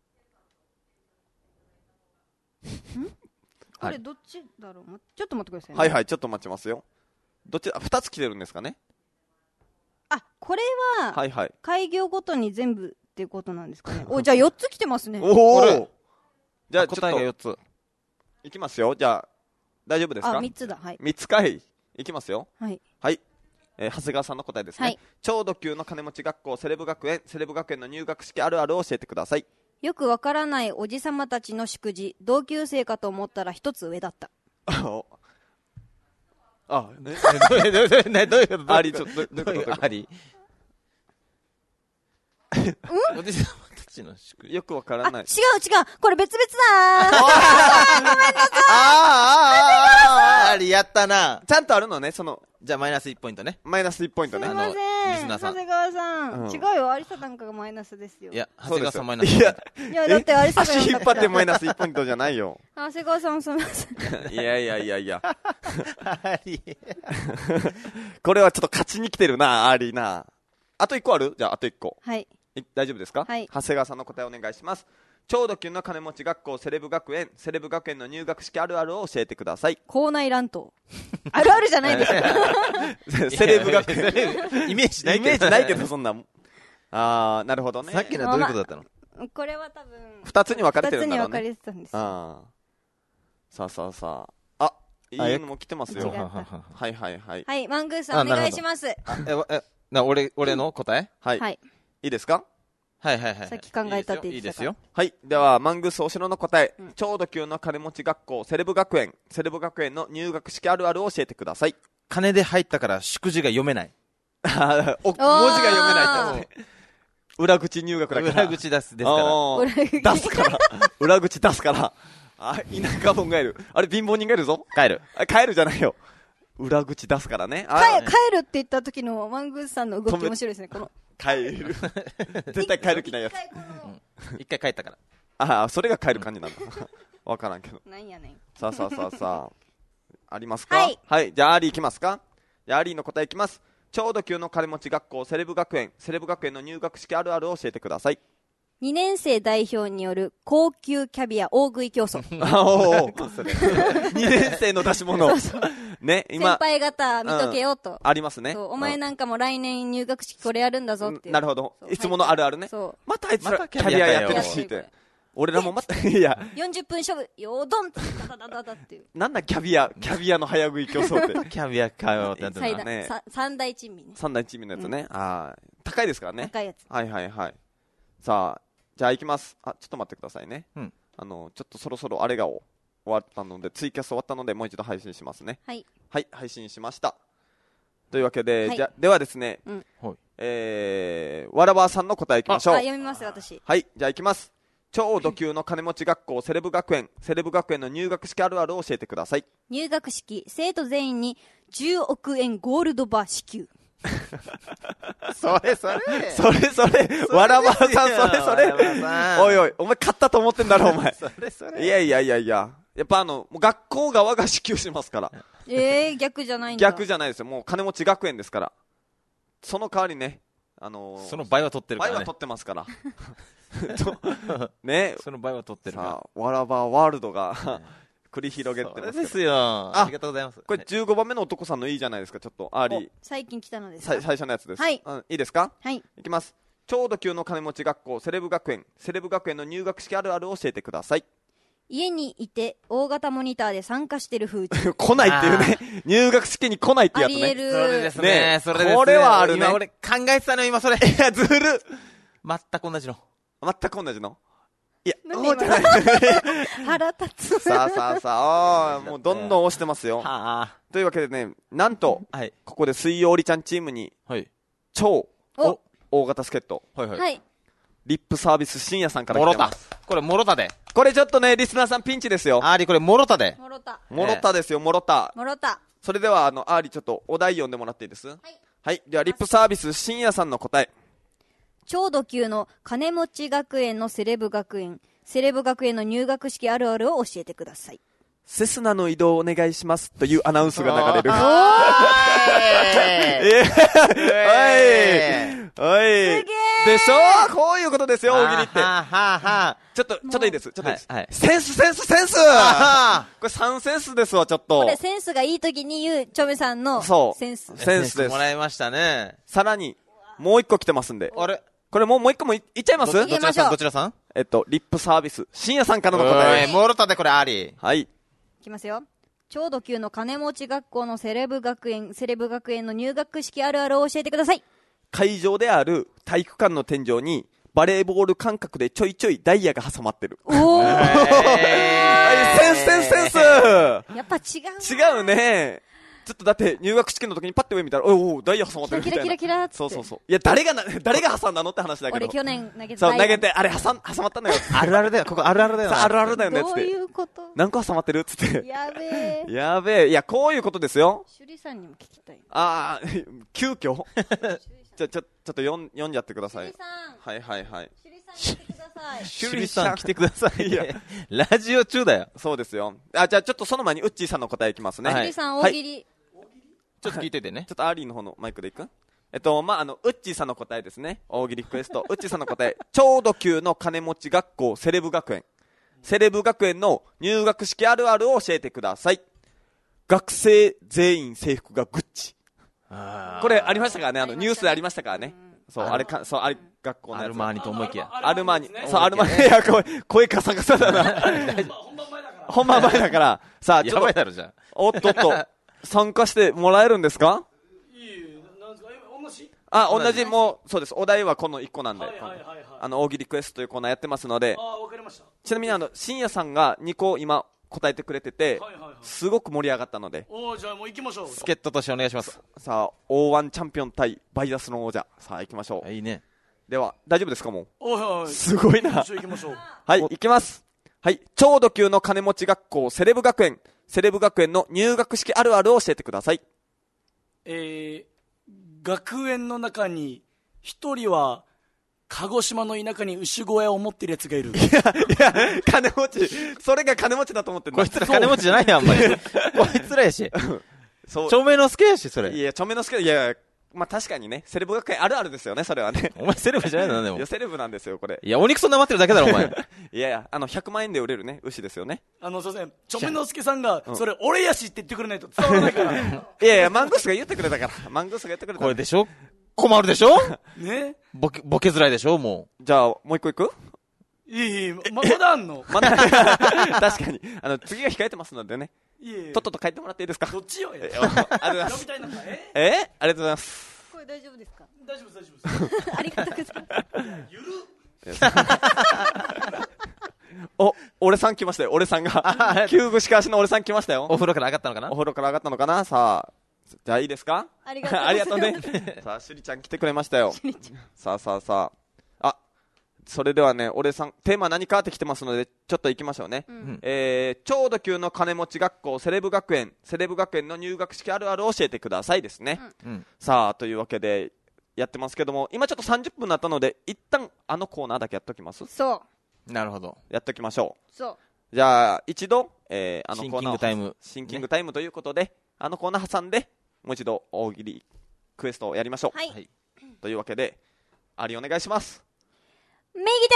んこれどっちだろう、ちょっと待ってくださいね。 はいはい、ちょっと待ちますよ。どっち、ふたつ来てるんですかね。 あ、これは、 はいはい。 開業ごとに全部っていうことなんですかね。お、じゃあよっつ来てますね。 おお。じゃあ、 答えがよっつ。 いきますよ。じゃあ、大丈夫ですか？ あ、みっつだ。はい。 みっつかい。いきますよ。 はい。 はい。えー、長谷川さんの答えですね。はい。超ド級の金持ち学校セレブ学園、セレブ学園の入学式あるあるを教えてください。 よくわからないおじさまたちの祝辞、同級生かと思ったら一つ上だった。 あ、ね、 どういうどういうこと？ あり、ちょっと、どういうこと？ あり。おじさまたちの祝辞。 よくわからない。 違う違う、これ別々だー。ごめんなさい。 ああ、ありやったな。 ちゃんとあるのね、その。 じゃあマイナスいちポイントね。 マイナスいちポイントね。 すいません。 リスナーさん。 長谷川さん。 うん、 違うよ、有沙なんかがマイナスですよ。 いや、長谷川さんマイナス。 いや、 いやだって有沙が足引っ張ってマイナスいちポイントじゃないよ。 長谷川さんすみません。 いやいやいやいや。これはちょっと勝ちに来てるな、ありな。あといっこある？じゃあ、あといっこ。 はい。 大丈夫ですか？ はい。 長谷川さんの答えお願いします。超ド級の金持ち学校セレブ学園、セレブ学園の入学式あるあるを教えてください。 校内乱闘。あるあるじゃないですか。 セレブ学園。 イメージないけど。 イメージないけど、そんな。あー、なるほどね。 さっきのはどういうことだったの？ これは多分。 二つに分かれてるんだろうね。 二つに分かれてたんですよ。 あー。さあさあさあ。あ、いいのも来てますよ。はいはいはい。 はい、マングーさんお願いします。 え、え、な、俺、俺の答え？ はい。はい。いいですか？ はいはいはい。 さっき考えたって言ってたから。 いいですよ。 はい。では、マングースお城の答え、うん、超ド級の金持ち学校、セレブ学園、セレブ学園の入学式あるあるを教えてください。 金で入ったから祝辞が読めない。 お文字が読めないってね。裏口入学だから。 裏口出す、ですから。 出すから。裏口出すから。あ、田舎者がいる。あれ、貧乏人がいるぞ。 帰る。 あ、帰るじゃないよ。裏口出すからね。 帰るって言った時のマングースさんの動き面白いですね。この帰る。絶対帰る気ないやつ。 一回帰ったから。 ああ、それが帰る感じなんだ。わからんけど。 なんやねん。 さあさあさあさあ。ありますか？ はい。 はい。じゃあ、アリーいきますか？じゃあ、アリーの答えいきます。超ド級の金持ち学校、セレブ学園、セレブ学園の入学式あるあるを教えてください。 にねん生代表による高級キャビア大食い競争。 おお。にねん生の出し物。ね、 今。先輩方見とけよと。 ありますね。 お前なんかも来年入学式これやるんだぞっていう。 なるほど。いつものあるあるね。またあいつらキャビアやってるしって。俺らもまた、いや。 よんじゅっぷん勝負、よどんって、ダダダダっていう。 なんだキャビア、キャビアの早食い競争って。 キャビアかよってやってたね。 三大珍味ね。 三大珍味のやつね。ああ、高いですからね。 高いやつ。 はいはいはい。さあ、じゃあ行きます。あ、ちょっと待ってくださいね。 うん。 あの、ちょっとそろそろあれが終わったので、ツイキャス終わったので、もう一度配信しますね。 はい。 はい、配信しました。というわけで、じゃ、ではですね、 うん。 えー、わらばさんの答えいきましょう。 あ、読みます私。 はい、じゃあ行きます。超ド級の金持ち学校セレブ学園、セレブ学園の入学式あるあるを教えてください。 入学式、生徒全員にじゅうおくえんゴールドバー支給。 それそれそれそれわらばさんそれそれおいおいお前勝ったと思ってんだろお前それそれいやいやいやいややっぱあのもう学校側が支給しますからえー、逆じゃないんだ。 逆じゃないですよ。もう金持ち学園ですから。その代わりね、あのー、 その倍は取ってるからね。 倍は取ってますからね、 その倍は取ってるから。 さあわらばワールドが繰り広げてますけど。 そうですよ。ありがとうございます。 これじゅうごばんめの男さんのいいじゃないですか。ちょっとアーリー最近来たのですか。最初のやつです。 はい、 うん、いいですか。 はい、 いきます。超ド級の金持ち学校セレブ学園、セレブ学園の入学式あるあるを教えてください。 家にいて大型モニターで参加してる風潮。 来ないっていうね。入学式に来ないってやつね。 ありえる。 それですね。 ねそれですね。 これはあるね今俺考えてたのよ、今それ。 いや、ずる。 全く同じの。 全く同じの。いや、 なんで今そうじゃない。 腹立つ。 さあさあさあ、あーもうどんどん押してますよ。 はというわけでね、なんと、 あ。はい。 ここで水曜りちゃんチームに、 はい。 超お大型助っ人、 はいはい。 はい。 リップサービス深夜さんからもろた来てます。。 これ、もろたで。 これちょっとね、リスナーさんピンチですよ。 あーり、これ、もろたで。 もろた。 もろたですよ、もろた。 もろた。 それでは、あの、アーリちょっとお題読んでもらっていいです？ はい。 はい。では、リップサービス深夜さんの答え。 超ド級の金持ち学園のセレブ学園、セレブ学園の入学式あるあるを教えてください。 セスナの移動をお願いしますというアナウンスが流れる。 ええー、はい。はい。でしょこういうことですよ、大喜利って。 はあはあはあ。 ちょっと、ちょっといいです。ちょっといいです。 はいはいセンス、センス、センスあこれさんセンスですわ、ちょっと。 これセンスがいい時に言うチョメさんのそうセンス。 センスですもらいましたね。 さらに、もう一個来てますんで。 あれこれもう、もう一個もいいっちゃいますどどちらさんどちらさんえっと、リップサービス。深夜さんからの答おい、 えです。 もろたでこれあり。 はい。 いきますよ。超ド級の金持ち学校のセレブ学園、セレブ学園の入学式あるあるを教えてください。 会場である体育館の天井に、バレーボール感覚でちょいちょいダイヤが挟まってる。 おーはい、センス、センス、センスやっぱ違うな。 違うね。ちょっとだって入学式の時にパッて上見たら、おいおいダイヤ挟まってるみたいな。 キラキラキラキラっつってそうそうそう。いや、誰がな、誰が挟んだのって話だけど。 俺去年投げてそう、 た投げて、あれ挟ん、挟まったのよ。 あるあるだよ、ここあるあるだよな。 さあるあるだよね、つっどういて。 うこと何個挟まってるつって。 やべえ。 やべえ。いや、こういうことですよ。 趣里さんにも聞きたい。 ああ、急遽じゃ、ちょ、ちょっと読ん、読んじゃってください趣里。さん、 はいはいはい。 趣里さん来てください。 趣里さん来てください。 いやラジオ中だよ。 そうですよ。あ、じゃあちょっとその前にウッチーさんの答えいきますね。 はい趣里さん大喜利。 ちょっと聞いててねちょ。っとアーリーの方のマイクでいくえっと、まあ、あの、ウッチーさんの答えですね。大喜利リクエスト。ウッチーさんの答え。超ド級の金持ち学校セレブ学園。セレブ学園の入学式あるあるを教えてください。学生全員制服がグッチ。これありましたからね。あの、ニュースでありましたからね。そう、あれか、そう、あれ、学校のやつ。 アルマーニと思いきや。 アルマーニ。そう、アルマーニ。いや、声、声カサカサだな。本番前だから。さあ、ちょっとやばい、だろ、じゃおっとっと、参加してもらえるんですかあ、同じ、もう、そうです。お題はこのいっこなんで。あの、大喜利クエストというコーナーやってますので。ちなみに、あの、深夜さんがにこ今答えてくれてて、すごく盛り上がったので。 おじゃあもう行きましょう。 あ。助っ人としてお願いします。 さあ、オーワン チャンピオン対バイアスの王者。さあ、行きましょう。 いいね。 では、大丈夫ですかもう。 おいおい。 すごいな行きましょう行きましょう。 はい、行きます。はい、超ド級の金持ち学校セレブ学園。セレブ学園の入学式あるあるを教えてください。 えー、学園の中に一人は鹿児島の田舎に牛小屋を持ってるやつがいる。 いや、金持ち。それが金持ちだと思ってんだ。 こいつら金持ちじゃないやん、あんまり。こいつらやし。 そう。 著名の助やし、それ。 いや、著名の助、いや、まあ確かにね、セレブ学園あるあるですよね、それはね。 お前セレブじゃないのでもいや、。セレブなんですよ、これ。 いや、お肉そんな待ってるだけだろ、お前。 いやいや、あの、ひゃくまんえんで売れるね、牛ですよね。 あの、すいません。ちょめのすけさんが、それ俺やしって言ってくれないと伝わらないから。 いやいや、マングースが言ってくれたから。マングースが言ってくれたから。 これでしょ困るでしょねボケ、ボケづらいでしょもじゃあ、もう一個いくいいいい、ま、まだあんのまだ、確かに。あの、次が控えてますのでね。 いいいい。 とっとと帰ってもらっていいですか？ どっちよ、や。 えありがとうございます。 みたいなんだ。ええありがとうございます。 これ大丈夫ですか？ 大丈夫です、大丈夫です。 ありがとうございます。 ゆるお、俺さん来ましたよ、俺さんが。救具しかしの俺さん来ましたよ。 お風呂から上がったのかなお風呂から上がったのかなさあ、じゃあいいですか？ ありがとうござあいます。 りがとうね。さあ、しゅりちゃん来てくれましたよ。さあさあさあ。あ、それではね、俺さん、テーマ何かって来てますので、ちょっと行きましょうね。 んえー、超ド級の金持ち学校、セレブ学園、セレブ学園の入学式あるあるを教えてくださいですね。 うん。 さあ、というわけで、やってますけども、今ちょっとさんじゅっぷんになったので、一旦あのコーナーだけやっときますそう。 なるほど。 やっときましょそう。 う。じゃあ、一度、えー、あのコーナーをシンキングタイムシンキングタイムということで、あのコーナー挟んで、もう一度大喜利クエストをやりましょう。 はい。 はいというわけで、アリお願いします。 右手を上げろ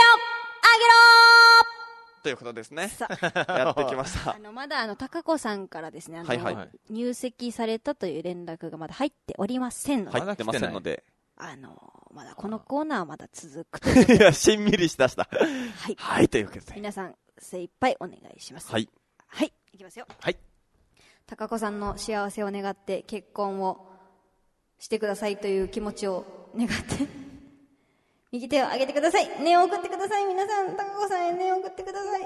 ということですね。 さやってきましたあ。の、まだあの、高子さんからですね、あの、 はいはいはい入籍されたという連絡がまだ入っておりませんので、 入ってませんので。 あの、まだこのコーナーはまだ続くということいや、しんみりしだした。 で、はい。 はい、というわけで。 皆さん、 精一杯お願いします。 はい。 はい、いきますよ。 はい。 高子さんの幸せを願って結婚をしてくださいという気持ちを願って右手を上げてください。念を送ってください。皆さん、高子さんへ念を送ってください。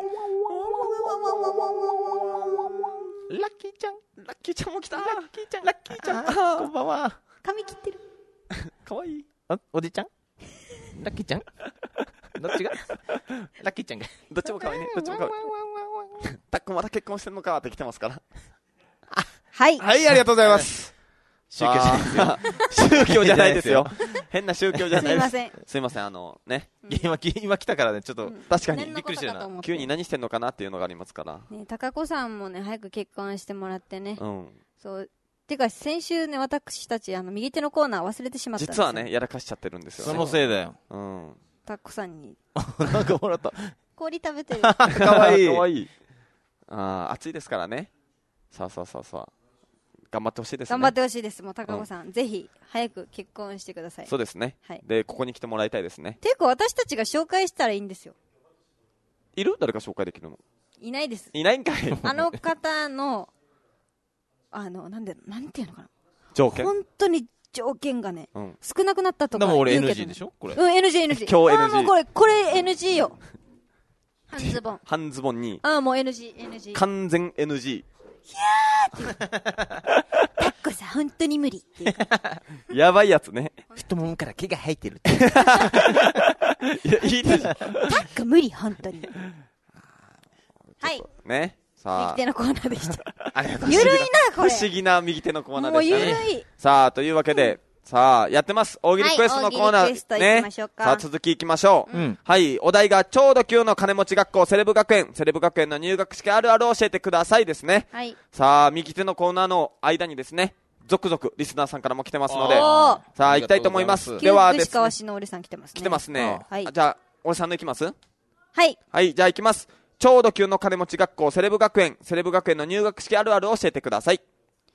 ラッキーちゃん、 ラッキーちゃんも来た。 ラッキーちゃん、ラッキーちゃん、こんばんは。 髪切ってる。 かわいい。 あ、おじちゃんラッキーちゃんどっちがラッキーちゃんが。 どっちもかわいいね。どっちもかわいい。たっくんまだ結婚してんのかって来てますから。 はい。 はい、ありがとうございます。 宗教じゃないですよ。 宗教じゃないですよ。変な宗教じゃないです。 すいません。 すいません、あの、ね。 今、今来たからね、ちょっと、 確かに。 びっくりしたな。 急に何してんのかなっていうのがありますから。 ね、高子さんもね、早く結婚してもらってね。 うん。 そう。てか、先週ね、私たち、あの、右手のコーナー忘れてしまったんですよ。 実はね、やらかしちゃってるんですよね。 そのせいだよ。 うん。 高子さんに。 なんかもらった。 氷食べてる。 かわいい。かわいい。ああ、暑いですからね。さあさあさあさあ。頑張ってほしいですね。 頑張ってほしいです。もう高子さん、うん、ぜひ早く結婚してください。 そうですね。はい。で、ここに来てもらいたいですね。 ていうか私たちが紹介したらいいんですよ。 いる？誰か紹介できるの？ いないです。 いないんかい。 あの方のあのなんでなんていうのかな。 条件。 本当に条件がね、うん、少なくなったとか。 でも俺 エヌジー でしょ？これ。 うん エヌジー エヌジー。 今日 エヌジー。 あもうこれこれ エヌジー よ。半ズボン。 半ズボンに。 ああもう エヌジー エヌジー。 完全 エヌジー。 いやーってタッコさん本当に無理ってやばいやつね。 太ももから毛が生えてるっていやいいでしょ。タッコ無理本当にはいね。さあ右手のコーナーでしたありがとう。 ゆるいなこれ不思議な右手のコーナーでしたね。 もうゆるい。 さあというわけで、さあやってます大喜利クエストのコーナー、 はい、大喜利クエスト行きましょうか。 ね、さあ続きいきましょう、うん、はいお題がちょうど級の金持ち学校セレブ学園セレブ学園の入学式あるあるを教えてくださいですね、はい、さあ右手のコーナーの間にですね続々リスナーさんからも来てますのでさあ行きたいと思います。ではですね、川市の俺さん来てますね。 来てますね、 はい、 じゃあ俺さんの行きます。 はいはいじゃあ行きます。ちょうど級の金持ち学校セレブ学園セレブ学園の入学式あるあるを教えてください。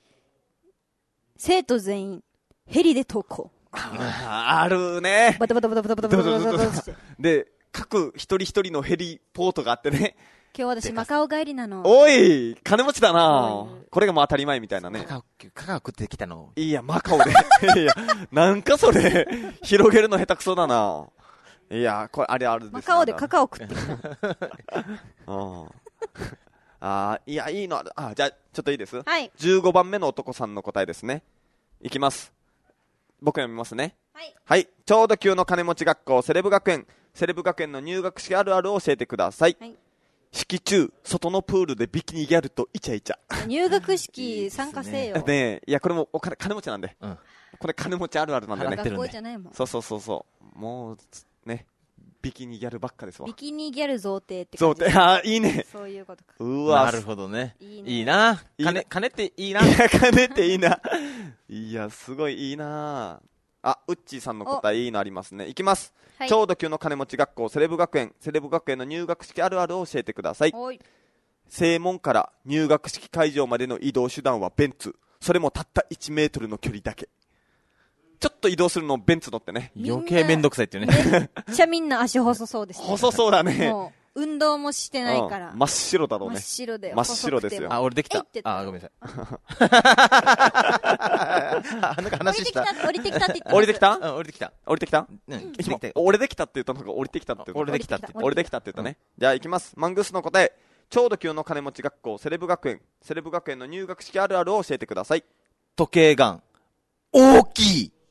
生徒全員ヘリで登校。 あるね。 バタバタバタバタバタバタバタバタで各一人一人のヘリポートがあってね。 今日私マカオ帰りなの。 おい金持ちだな。これがもう当たり前みたいなね。 カカオカオ食ってきたの。 いやマカオでいやなんかそれ広げるの下手くそだな。いやこれあれあるです。 マカオでカカオ食ってきたああいやいいのある。あじゃあちょっといいです、 はい、 じゅうごばんめの男さんの答えですね。いきます。僕読みますね。はい、はい、ちょうど級の金持ち学校セレブ学園セレブ学園の入学式あるあるを教えてください、はい、式中外のプールでビキニギャルとイチャイチャ。 入学式参加せよねえいやこれもお金金持ちなんで、うん、これ金持ちあるあるなんでね。 学校じゃないもん。 そうそうそうそうもうねビキニギャルばっかですわ。 ビキニギャル贈呈って感じ。 贈呈あいいね。 そういうことか。 うわなるほどね。いいね。いいな。金金っていいな。 いや金っていいな。いやすごいいいな。あウッチーさんの答えいいのありますね。いきます、はい、ちょうど級の金持ち学校セレブ学園セレブ学園の入学式あるあるを教えてください。正門から入学式会場までの移動手段はベンツ。それもたったいちメートルの距離だけ。ちょっと移動するのベンツ乗ってね。 余計めんどくさいっていうね。 めっちゃみんな足細そうです、ね、 細そうだね。 もう運動もしてないから、 うん、真っ白だろうね。 真っ白で真っ白ですよ。 あ俺できた。あごめんなさい。なんか話した。 降りてきたって言って。 降りてきた？ うん降りてきた。 降りてきた？ うん。 俺できたって言ったのが降りてきたって言った。 俺できたって。 俺できたって言ったね。じゃあ行きます。マングースの答え。ちょうど級の金持ち学校セレブ学園セレブ学園の入学式あるあるを教えてください。 時計眼大きい。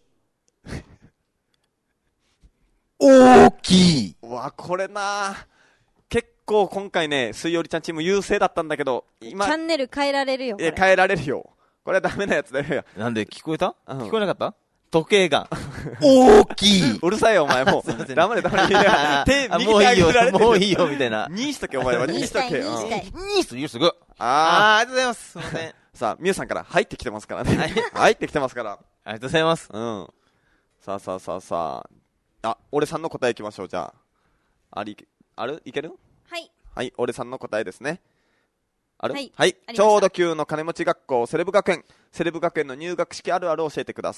大きい。 うわこれな結構今回ね水曜日ちゃんチーム優勢だったんだけど今チャンネル変えられるよ。 いや変えられるよ。これはダメなやつだよ。 なんで聞こえた、うん、聞こえなかった。時計眼大きい。 うるさいよお前もう黙れ黙れ。手右手上げられてる。もういいよみたいな。 にしとけお前は。にしとけ。 にしたいにしとけ。すぐ。ああありがとうございます。すみません。 さあみゆさんから入ってきてますからね。入ってきてますから。 ありがとうございます。 うんさあさあさあさああ、俺さんの答えいきましょう。じゃあありあるいける？ はいはい俺さんの答えですね。ある？ はい、 はい、ちょうど級の金持ち学校セレブ学園セレブ学園の入学式あるあるを教えてください。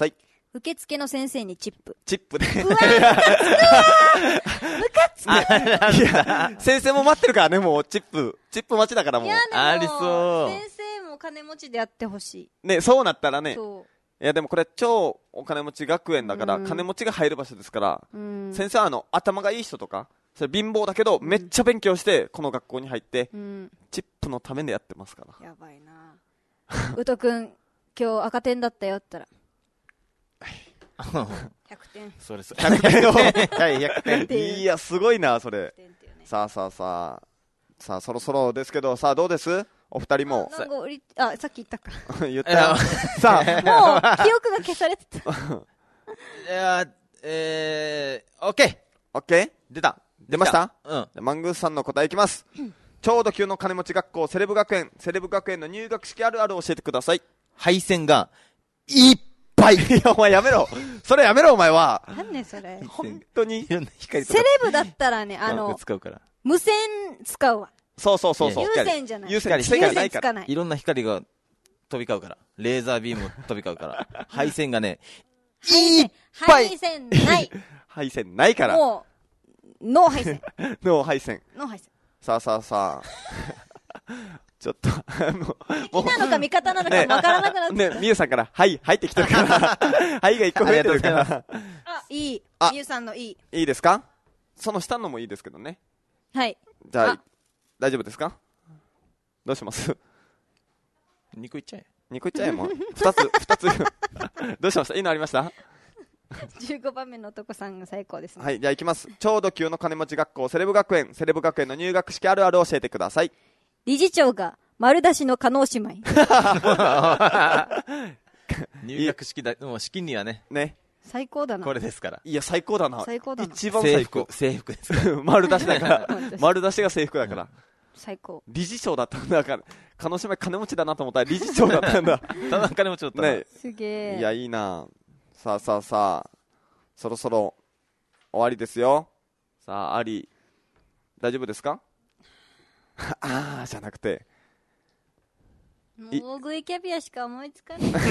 受付の先生にチップ。 チップで。 うわムカつくわいや、先生も待ってるからね、もう、チップ。チップ待ちだからもう。 いやでもありそう先生も金持ちであってほしい。 ね、そうなったらね。 そいや、でもこれ超お金持ち学園だから、 うん金持ちが入る場所ですから、 う。うん。 先生はあの、頭がいい人とか、それ貧乏だけど、めっちゃ勉強して、この学校に入って、 うん。 チップのためでやってますから。 やばいな。うとくん、今日赤点だったよって言ったら、ひゃくてん。 それそひゃくてんを。 はい、ひゃくてん。 いや、すごいな、それ。 点っていうね。 さあさあさあ。さあ、そろそろですけど、さあ、どうですお二人も。 なんか売り、あ、さっき言ったか。 言ったよ。さあ、 もう、記憶が消されてた。 いやー、えー、オッケーオッケー出た出ましたうん。 じゃあマングースさんの答えいきます。ちょうど級の金持ち学校、セレブ学園。セレブ学園の入学式あるある教えてください。 配線が、いっぱい。 いや、お前やめろ。それやめろ、お前は。 なんねそれ。 本当に。 いろんな光とセかレブだったらね、あの、 使うから。 無線使うわ。 そうそうそうそう。 有線じゃない。 有線有線がないから。 線つかない。 いろんな光が飛び交うから。レーザービーム飛び交うから。配線がね、いっぱい配線ない。 配線ないから。 もう、ノー配線。 の配線。 ノー配線。 さあさあさあ。ちょっと、もう、も敵なのか味方なのかねわからなくなってきた。 ね、みゆさんから、はい、入ってきてるから。はいが一個増えてるかありがとら。 あ、いい。 あみゆさんのいい。 いいですかその下のもいいですけどね。 はい。 じゃああ、 大丈夫ですかどうします肉いっちゃえ。 にこいっちゃえもう。二つ、二つ。どうしましたいいのありましたじゅうごばんめの男さんが最高ですね。 はい、じゃあ行きます。ちょうど級の金持ち学校、セレブ学園。セレブ学園の入学式あるある教えてください。 理事長が丸出しの加納姉妹。 入学式だ、もう式にはね、 ね。 最高だな。 これですから。 いや、最高だな。 最高だな一番最高。 制服ですから。 丸出しだから丸出。し丸出しが制服だから。 最高。 理事長だったんだから、鹿児島金持ちだなと思ったら理事長だったんだ。 ただ金持ちだったな。 ね。 すげえ。 いや、いいなさあさあさあ、そろそろ終わりですよ。さあ、アリ、大丈夫ですかあー、じゃなくて。 もう大食いキャビアしか思いつかない。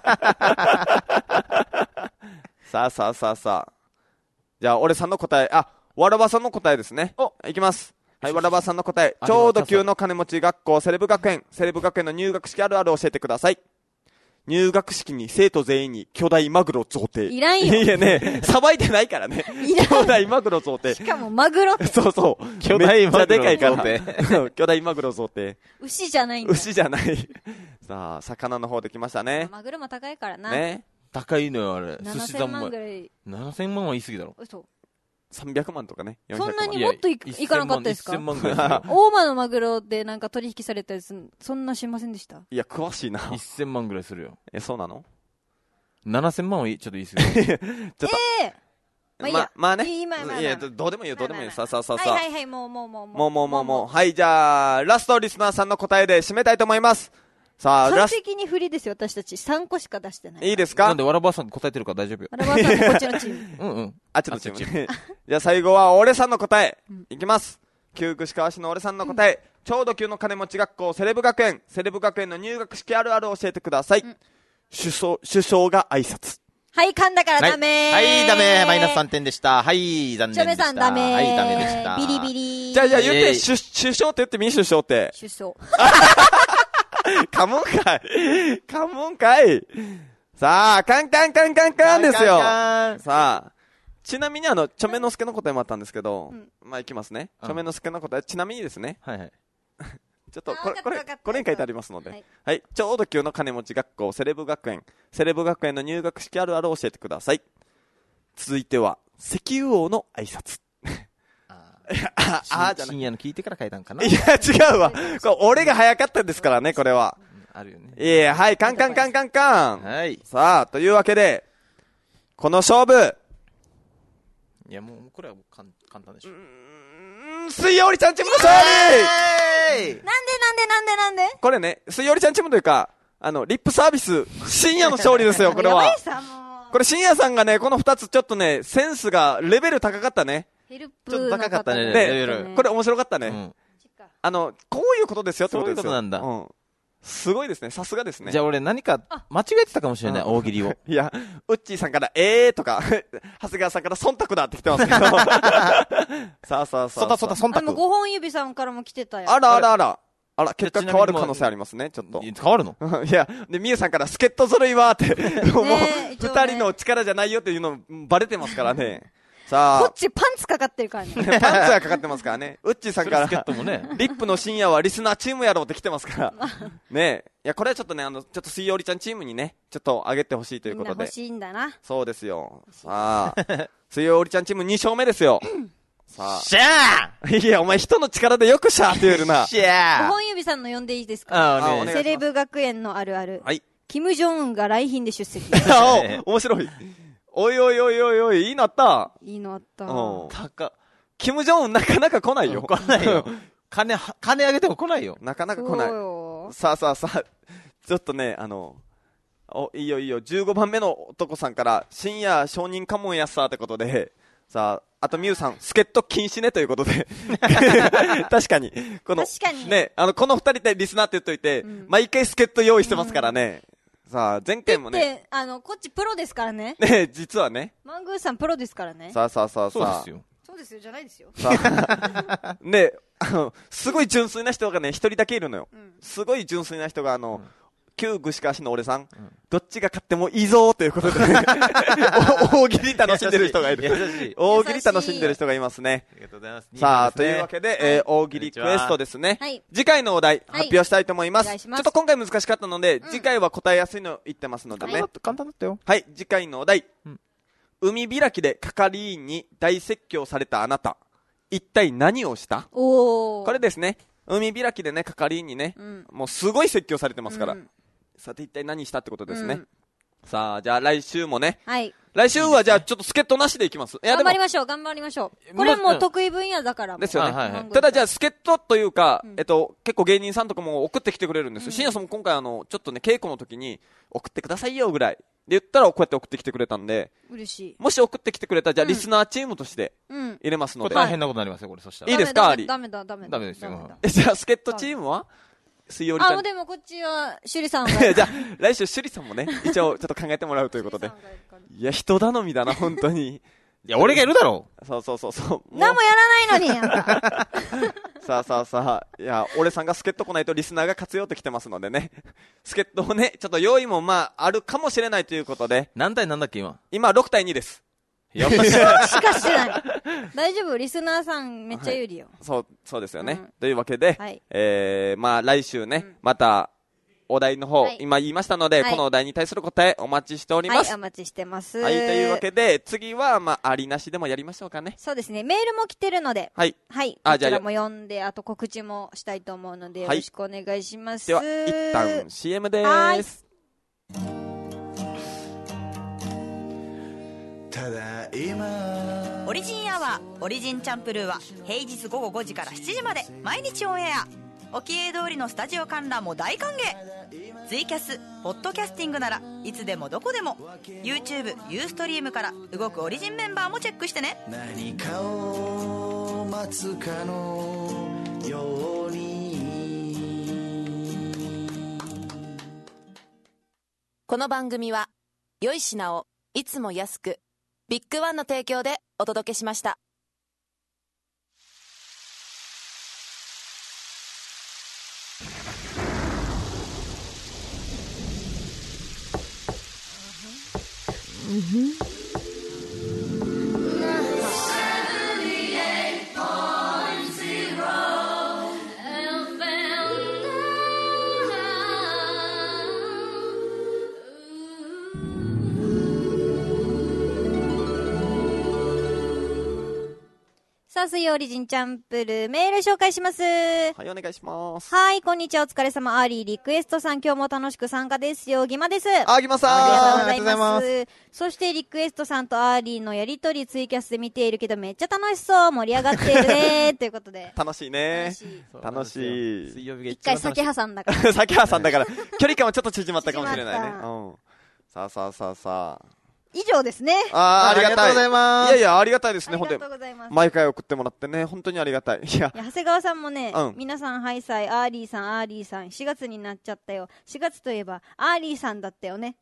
さあさあさあさあ。じゃあ、俺さんの答え、あ、わらばさんの答えですね。お、いきます。はい、わらばさんの答え。 あちょうど級の金持ち学校、セレブ学園。セレブ学園の入学式あるある教えてください。入学式に生徒全員に巨大マグロ贈呈。 いらんよいやね、さばいてないからね。 いらん巨大マグロ贈呈。 しかもマグロってそうそう。 巨大マグロめっちゃでかいか贈ら。巨大マグロ贈呈。 牛じゃないんだ。 牛じゃない。さあ、魚の方できましたね。 マグロも高いからな。 ね。 高いのよ、あれ。寿司 7000 三昧。 万ぐらい。 ななせんまんは言い過ぎだろ。 嘘。 さんびゃくまんとかね。よんひゃくそんなにまもっといいかなかったですかせんまんぐらいするよ。 大間のマグロでなんか取引されたやつ、そんなしませんでしたいや、詳しいな。 せんまんぐらいするよ。 え、そうなのななせんまんはちょっと言い過ぎだろ。 ちょっと。 ええまあいいや。 まあね。 いいまあまあまあいや、どどうでもいいよ、どうでもいいよ。さあさあさあはいさあ。 はいはい、もうもうもうもうもうもうもう。はい、じゃあ、ラストリスナーさんの答えで締めたいと思います。さあ、ラス完璧に振りですよ、私たち。さんこしか出してない。 ト、いいですかなんで、わらばさん答えてるから大丈夫よ。 バラバラさんもこっちのチーム。 うんうん。 あっちのチーあっちのムね。じゃあ最後は、俺さんの答え。いきます。旧串川市の俺さんの答え。ちょうど級の金持ち学校、セレブ学園。セレブ学園の入学式あるあるを教えてください。首相、首相が挨拶。 はい、噛んだからダメー。 はい、はいダメダメさんてんでした。はい、残チョメ念でした。 さんダメー。 はい、ダメでした。 ビリビリ。 じゃあ、じゃあ言って、 イエイ首首相って言ってみ、首相って。 首相。 カモンかい。カモンかい。さあ、カンカンカンカンカンですよ。 カンカンカンさあ、ちなみにあの、チョメノスケの答えもあったんですけど、 うんまあいきますね。 うんチョメノスケの答え、ちなみにですね、 はいはい。 ちょっとこれ、 あわかったこれわかった、 これに書いてありますので、 ははいい。ちょうど級の金持ち学校、セレブ学園、セレブ学園の入学式あるあるを教えてください。続いては、石油王の挨拶。あ、あ、じゃない。 深夜の聞いてから書いたんかないや、違うわ。これ、俺が早かったんですからね、これは。 あるよね。 いや、はい、カンカンカンカンカン。 はい。 さあ、というわけで、この勝負、 いや、もう、これはもう簡簡単でしょ。 うーん水曜りちゃんチームの勝利えなんでなんでなんでなんでこれね、水曜りちゃんチームというか、あの、リップサービス、深夜の勝利ですよ、これはやばい。さ、もう。 これ深夜さんがね、この二つちょっとね、センスが、レベル高かったね。 ヘルプちょっと高かったねの方でレベルこれ面白かったね。 うん。 あの、こういうことですよってことですよ。 そういうことなんだうん。 すごいですね。さすがですね。 じゃあ俺何か間違えてたかもしれない、大喜利を。 いや、ウッチーさんからえーとか、長谷川さんから忖度だって来てますけど。さあさあさあ。 そたそた忖あでも度。 ごほん指さんからも来てたよ。 あらあらあら。あら、結果変わる可能性ありますね、ちょっと。 変わるの？ いや、で、みゆさんから助っ人揃いはって、もう、 ね一応ね二人の力じゃないよっていうのバレてますからね。さあ、 こっちパンツかかってるからね。 パンツがかかってますからね。ウッチーさんから、 助っ人もね。 リップの深夜はリスナーチームやろうって来てますから。ねえ。いや、これはちょっとね、あの、ちょっと水曜りちゃんチームにね、ちょっと上げてほしいということでみんな欲。しいんだな。 そうですよ。さあ、水曜りちゃんチームに勝目ですよ。さシャあ。いや、お前人の力でよくシャーって言えるなー。シャーごほん指さんの呼んでいいですか？ あ、おあ願いします。 お願いしますセレブ学園のあるある。 はい。 キム・ジョンウンが来賓で出席。 あお、面白い。おいおいおいおいおい、いいのあった。 いいのあった。 うん。たか、キム・ジョンウンなかなか来ないよ。 来ないよ。金は、金あげても来ないよ。 なかなか来そうない。 よ。 さあさあさあ、ちょっとね、あの、お、いいよいいよ、じゅうごばんめの男さんから、深夜承認かもんやっさーってことで、さあ、あとミュウさん、助っ人禁止ねということで。確かに。この、 確かにね、あの、この二人でリスナーって言っといて、 ん毎回助っ人用意してますからね。さあ、前回もね、 で、あの、こっちプロですからね。 ね、実はね、 マングーさんプロですからね。 さあさあさあさあそうです、よ。 そうですよ、じゃないですよ。 さあ、ね、あの、すごい純粋な人がね、一人だけいるのよ。 んすごい純粋な人が、あの、旧具志川市の俺さん、どっちが勝ってもいいぞーということで、ね、お大喜利楽しんでる人がいる。 優しい。 大喜利楽しんでる人がいますね。 ありがとうございます。 さあ、というわけけで、えー大喜利クエストですね。 はい次回のお題、発表したいと思います。 お願いしますちょっと今回難しかったので、次回は答えやすいの言ってますのでね。 簡単だったよ。 はい、次回のお題。 ん海開きで係員に大説教されたあなた。一体何をしたおー。 これですね。海開きでね、係員にね、 んもうすごい説教されてますから。 うんさて一体何したってことですね。 うんさあ、じゃあ来週もね。 はい。 来週はじゃあちょっと助っ人なしでいきます。いやでも頑張り、ましょう、頑張りましょう。これもう得意分野だから。 ですよね。 あはいはいただじゃあ助っ人というか、えっと、結構芸人さんとかも送ってきてくれるんですよ。深夜さんも今回あの、ちょっとね、稽古の時に送ってくださいよぐらい。で言ったらこうやって送ってきてくれたんで、 嬉しい。 もし送ってきてくれたらじゃあリスナーチームとしてうん。 入れますので。 これ大変なことになりますよ、これ、そしたら。 いいですかダメアリダメだ、ダメだ。 ダメですよダメだえ、じゃあ助っ人チームは水曜日ちゃあ、 ん。 でもこっちは、趣里さんが。 じゃあ、来週、趣里さんもね、一応ちょっと考えてもらうということで。いや、人頼みだな、本当に。 いや、俺がいるだろそうそうそうそう。もう何もやらないのに、あんた。 さあさあさあ、いや、俺さんが助っ人来ないとリスナーが活用ってきてますのでね。助っ人をね、ちょっと用意もまあ、あるかもしれないということで、 何対何だっけ、今。 今ろくたいにです。 やっぱり。 しかしてない。大丈夫、リスナーさんめっちゃ有利よ。 そう、そうですよね。 うんというわけで、 はいえー、まあ来週ね、また、お題の方、 はい今言いましたので、 はいこのお題に対する答えお待ちしております。 はい、お待ちしてます。 はい、というわけで、次は、まあ、ありなしでもやりましょうかね。 そうですね、メールも来てるので、 はい。 はい、 あじゃあこちらも読んで、あと告知もしたいと思うので、よはいろしくお願いします。 では、一旦 シーエム ではーいーす。 ただ今オリジンアワーオリジンチャンプルーは平日午後ごじからしちじまで毎日オンエア。沖江通りのスタジオ観覧も大歓迎。ツイキャスポッドキャスティングならいつでもどこでも YouTube、ユーストリームから動くオリジンメンバーもチェックしてね。 何かを待つかのように。 この番組は良い品をいつも安くビッグワンの提供でお届けしました。 さあ、水曜オリジンチャンプルー、メール紹介します。 はい、お願いします。 はい、こんにちは、お疲れ様。アーリーリクエストさん、今日も楽しく参加ですよ。ギマです。 あぎまさんありがとうございます。 ありがそしてリクエストさんとアーリーのやりとりツイキャスで見ているけどめっちゃ楽しそう。盛り上がっているね。ということで。 楽しいね楽しい。 楽し水い。 曜日が一回一番楽しい。 酒挟んだから。 酒屋さんだから、距離感はちょっと縮まったかもしれないね。 縮まったうん。さあさあさあさあ。 以上ですね。 あー、ありがたい。 ありがとうございます。 いやいや、ありがたいですね、ほんでありが。とうございます。 毎回送ってもらってね、本当にありがたい。いや、 いや長谷川さんもね、 うん皆さんハイサイ、アーリーさん、アーリーさん、しがつになっちゃったよ。しがつといえば、アーリーさんだったよね。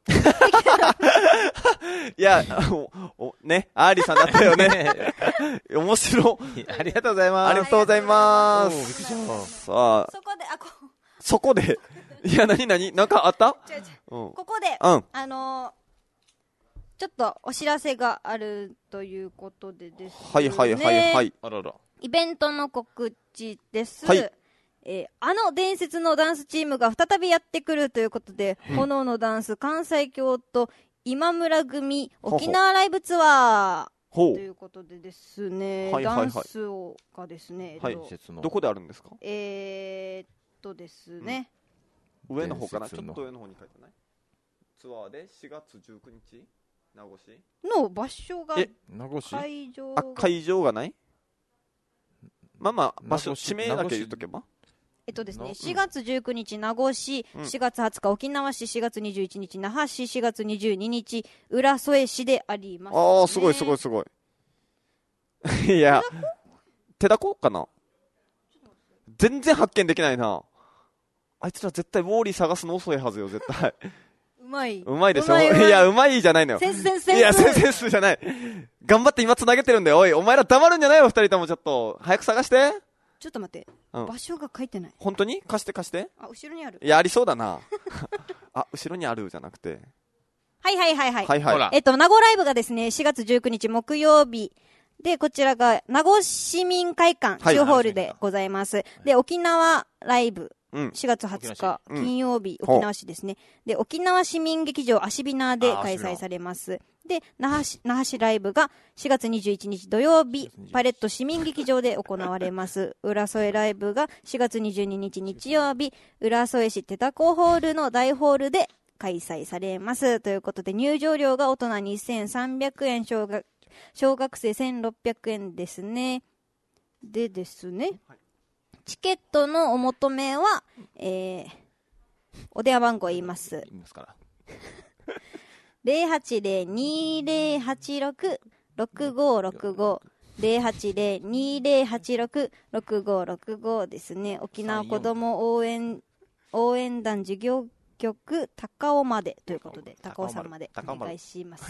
いや、おおね、アーリーさんだったよね。面白。 ありがとうございます。 ありがとうございまおーびっくりす。 したさあ、 そこで、あ、こ、 そこで、いや、なになになんかあった違う違う。 うん。 ここで、 うん。 あのー、ちょっとお知らせがあるということでですね。 はいはいはいはい。 あらら。 イベントの告知です。 はいえーあの伝説のダンスチームが再びやってくるということで、炎のダンス関西京都今村組沖縄ライブツアーほということでですね、 はいはいはいダンスをがですね、 はいえっと伝説のどこであるんですか？ えーっとですね、 上の方かな、ち伝説のょっと上の方に書いてないツアーでしがつじゅうくにち名護市の場所がえ名護市あ、 会場が会場がないまあまあ、場所、 名護市地名だけ言っとけばえっとですね、 なしがつじゅうくにち名護市、 うんしがつはつか沖縄市、しがつにじゅういちにち那覇市、しがつにじゅうににち浦添市であります、ね。 ああ、すごいすごいい。 すごい。いや、手だこかな全然発見できないな。あいつら絶対ウォーリー探すの遅いはずよ、絶対。 うまい。 うまいでしょうまいうまいいや、うまいじゃないのよ。 センスセンスセンス。 いや、センスセンスじゃない。頑張って今繋げてるんだよ。おい、お前ら黙るんじゃないよ、二人ともちょっと。早く探して。 ちょっと待って、 うん場所が書いてない。 本当に貸して貸して。 あ、後ろにある。 いや、ありそうだな。あ、後ろにあるじゃなくて。 はいはいはいはい。 はいはい。 ほらえっと、名護ライブがですね、しがつじゅうくにち木曜日。で、こちらが、名護市民会館、 はい中ホールでございます。で、沖縄ライブ、 うん。 しがつはつか、 沖縄市うん金曜日、 ほう沖縄市ですね。で、沖縄市民劇場アシビナーであ開催されます。で、那覇市、那覇市ライブがしがつにじゅういちにち土曜日、パレット市民劇場で行われます。浦添ライブがしがつにじゅうににち日曜日、浦添市テタコホールの大ホールで開催されます。ということで、入場料が大人にせんさんびゃくえん、小学、小学生せんろっぴゃくえんですね。でですね、チケットのお求めは、えー、お電話番号言います。 いますから。 ゼロはちゼロ にゼロはちろく ろくごろくご ゼロはちゼロ にゼロはちろく ろくごろくごですね。沖縄子ども応援応援団事業局高尾までということで、高尾さんまでお願いします。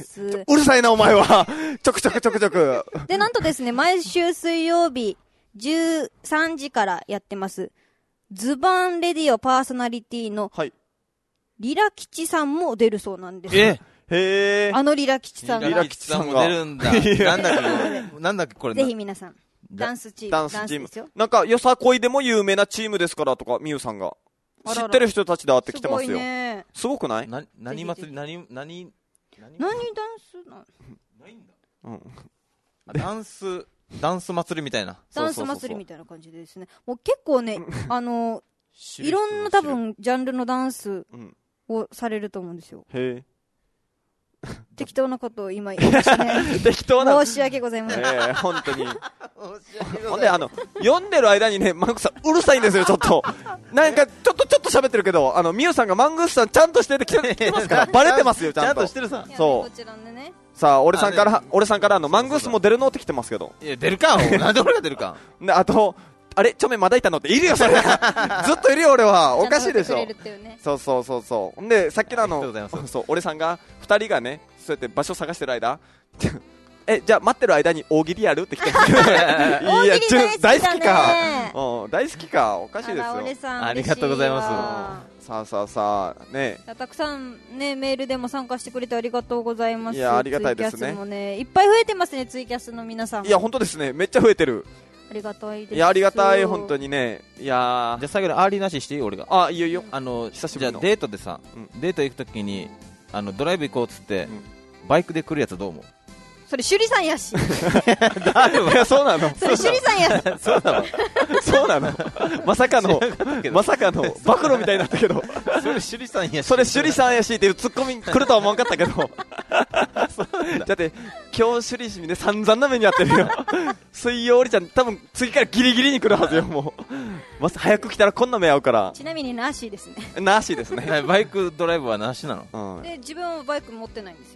うるさいな、お前は。ちょくちょくちょくちょく。 で、なんとですね、毎週水曜日じゅうさんじからやってます。ズバンレディオパーソナリティのはい。 リラ吉さんも出るそうなんです。 えへえ。 あのリラ吉さんがリラ。吉さんもが出るんだ。 いやなんだっけ、なんだっけ、これ。 ぜひ皆さん、ダンスチーム、 ダンスチームですよ。。 なんか、よさこいでも有名なチームですからとか、みゆさんが。 あらら知ってる人たちで会ってきてますすごよ。 いね。 すごくないな、何祭り、何、何、何何ダンスなのうん。 あダンス、ダンス祭りみたいな。 ダンス祭りみたいな感じでですね。もう結構ね、あの、 知るいろんな多分、ジャンルのダンスうん。 をされると思うんですよ。 へ適当なことを今言いましたね。 え。適当な。 申し訳ございません。 ええ、本当に。ほんで、あの、読んでる間にね、マングスさん、うるさいんですよ、ちょっと。なんか、ちょっと、ちょっと喋ってるけど、あの、ミユさんがマングスさんちゃんとしてて来て来てますから、バレてますよ、ちゃんと。 ちゃんとしてるさ。 そうこちらでね。 さあ、俺さんかあら、俺さんから、あの、マングスも出るのって来てますけど。 いや、出るか、なんで俺が出るか。 で、あと、あれ、チョメまだいたのっているよ、それ。ずっといるよ、俺は。おかしいでしょちゃんと振ってくれるっていうね。 そうそうそうそう。ほんで、さっきのあありがとうございの、 ますそう、俺さんが、二人がね、そうやって場所探してる間、え、じゃあ待ってる間に大喜利やるって来てます。いや、ちゅ大好きか。うん、大好きか。おかしいですあら、 よ俺。さん。 ありがとうございますます。 さあさあさあ、ね。 たくさんね、メールでも参加してくれてありがとうございます。 いやありがたいですねツイキャスもね、いっぱい増えてますね、ツイキャスの皆さんも。 いや、本当ですね。めっちゃ増えてる。 ありがたいです。 いや、ありがたい、本当に。 にね。いやじゃあ最後にアーリーなししていい俺が。 あ、いいよいいよ。 あの、 久しぶりのじゃあデートでさ、 うんデート行くときに、あの、ドライブ行こうっつってん、 バイクで来るやつどう思う？ それ、趣里さんやし。 いや、そうなの。 それ、趣里さんや。 そうなのそうなの。まさかの、まさかの、暴露みたいになったけど。 それ、趣里さんやし。 それ、趣里さんやしっていうツッコミ来るとは思わんかったけど。だって、今日趣里氏にね、散々な目にあってるよ。水曜おりちゃん、多分次からギリギリに来るはずよ、もう。まず早く来たらこんな目合うから。 ちなみにナーシーですね。 なしですね。 はいバイクドライブはなしなの？ うん。 で、自分はバイク持ってないんですよ。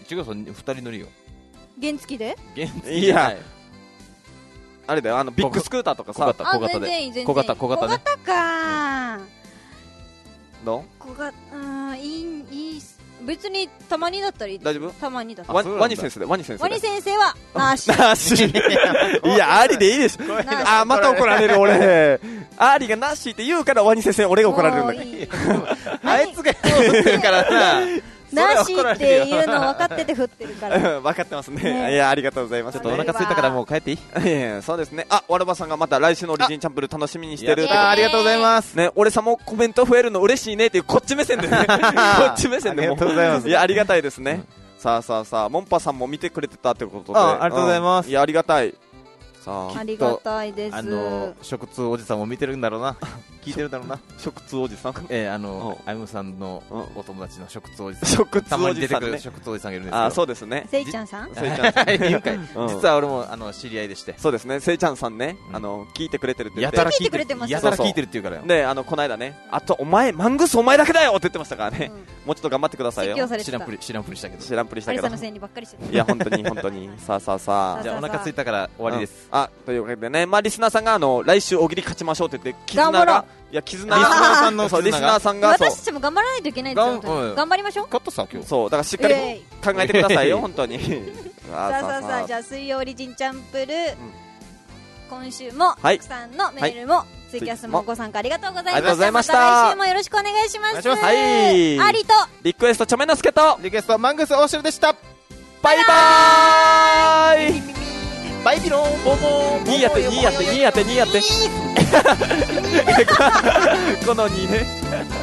違う、そ二人乗りよ。 原付で原付いやあれだよ、あのビッグスクーターとかさ、 小型小型で、 全然いい全然いい小型小型ね。 小型かどう小型、うんいいいい別にたまにだったらいいです。 大丈夫？ たまにだったら。 ワそうなんだワニ先生でワニ先生ワニ先生はなし。 なしいやありでいいでしょ。 なしあまた怒られる俺ありがなしって言うからワニ先生俺が怒られるんだもういいあいつが手を振ってるからな。 なしっていうの分かってて振ってるから分かってますね。 ねいやありがとうございます。 ちょっとお腹空いたからもう帰っていい？ いやいやそうですね。あ、わらばさんがまた来週のオリジンチャンプル楽しみにしてるということでやったー、ありがとうございます。 ね、俺さんもコメント増えるの嬉しいねっていうこっち目線でねこっち目線でもありがとうございますいやありがたいですね、さあさあさあモンパさんも見てくれてたってことで、 あありがとうございますんいやありがたい。さあありがたいです。 あの食通おじさんも見てるんだろうな。聞いてるんだろうな。 食通おじさんえー、あのうんあゆむさんのうんお友達の食通おじさん、 食通たまに出ておじさんねくる食通おじさんがいるんですよ。 あそうですね。 せいちゃんさんせいちゃんさん言うかいうん実は俺もあの知り合いでして、 そうですね。せいちゃんさんね、 うんあの聞いてくれてるって言ってやたら聞いて聞いてくれてますやたら聞いてるって言うからよ。 であのこの間ね、あとお前マングースお前だけだよって言ってましたからね、もうちょっと頑張ってくださいよ。 説教されてた知らんぷり知らんぷりしたけど。 知らんぷりしたけどアリサのせいにばっかりしてる。 いや本当に本当にさあさあさあじゃあお腹空いたから終わりです。 うんあというわけでね、まあリスナーさんがあの来週大喜利勝ちましょうって言って絆頑張ろうがいや絆リスナーがさんのそうリスナーさんがそう私たちも頑張らないといけないですよ。本当にうん頑張りましょう。 カットさ今日。 そうだからしっかりえい考えてくださいよ本当に。ささあさあさあ、じゃあ水曜オリジンチャンプル、今週もたくさんのメールも、ツイキャスもご参加ありがとうございました。 ありがとうございましたた来週もよろしくお願いします。 お願いしますはいありとリクエストちょめのすけとリクエストマングスオーシャルでした。 バイバーイバイビロンボモにやってにやってにやってにやってこのにね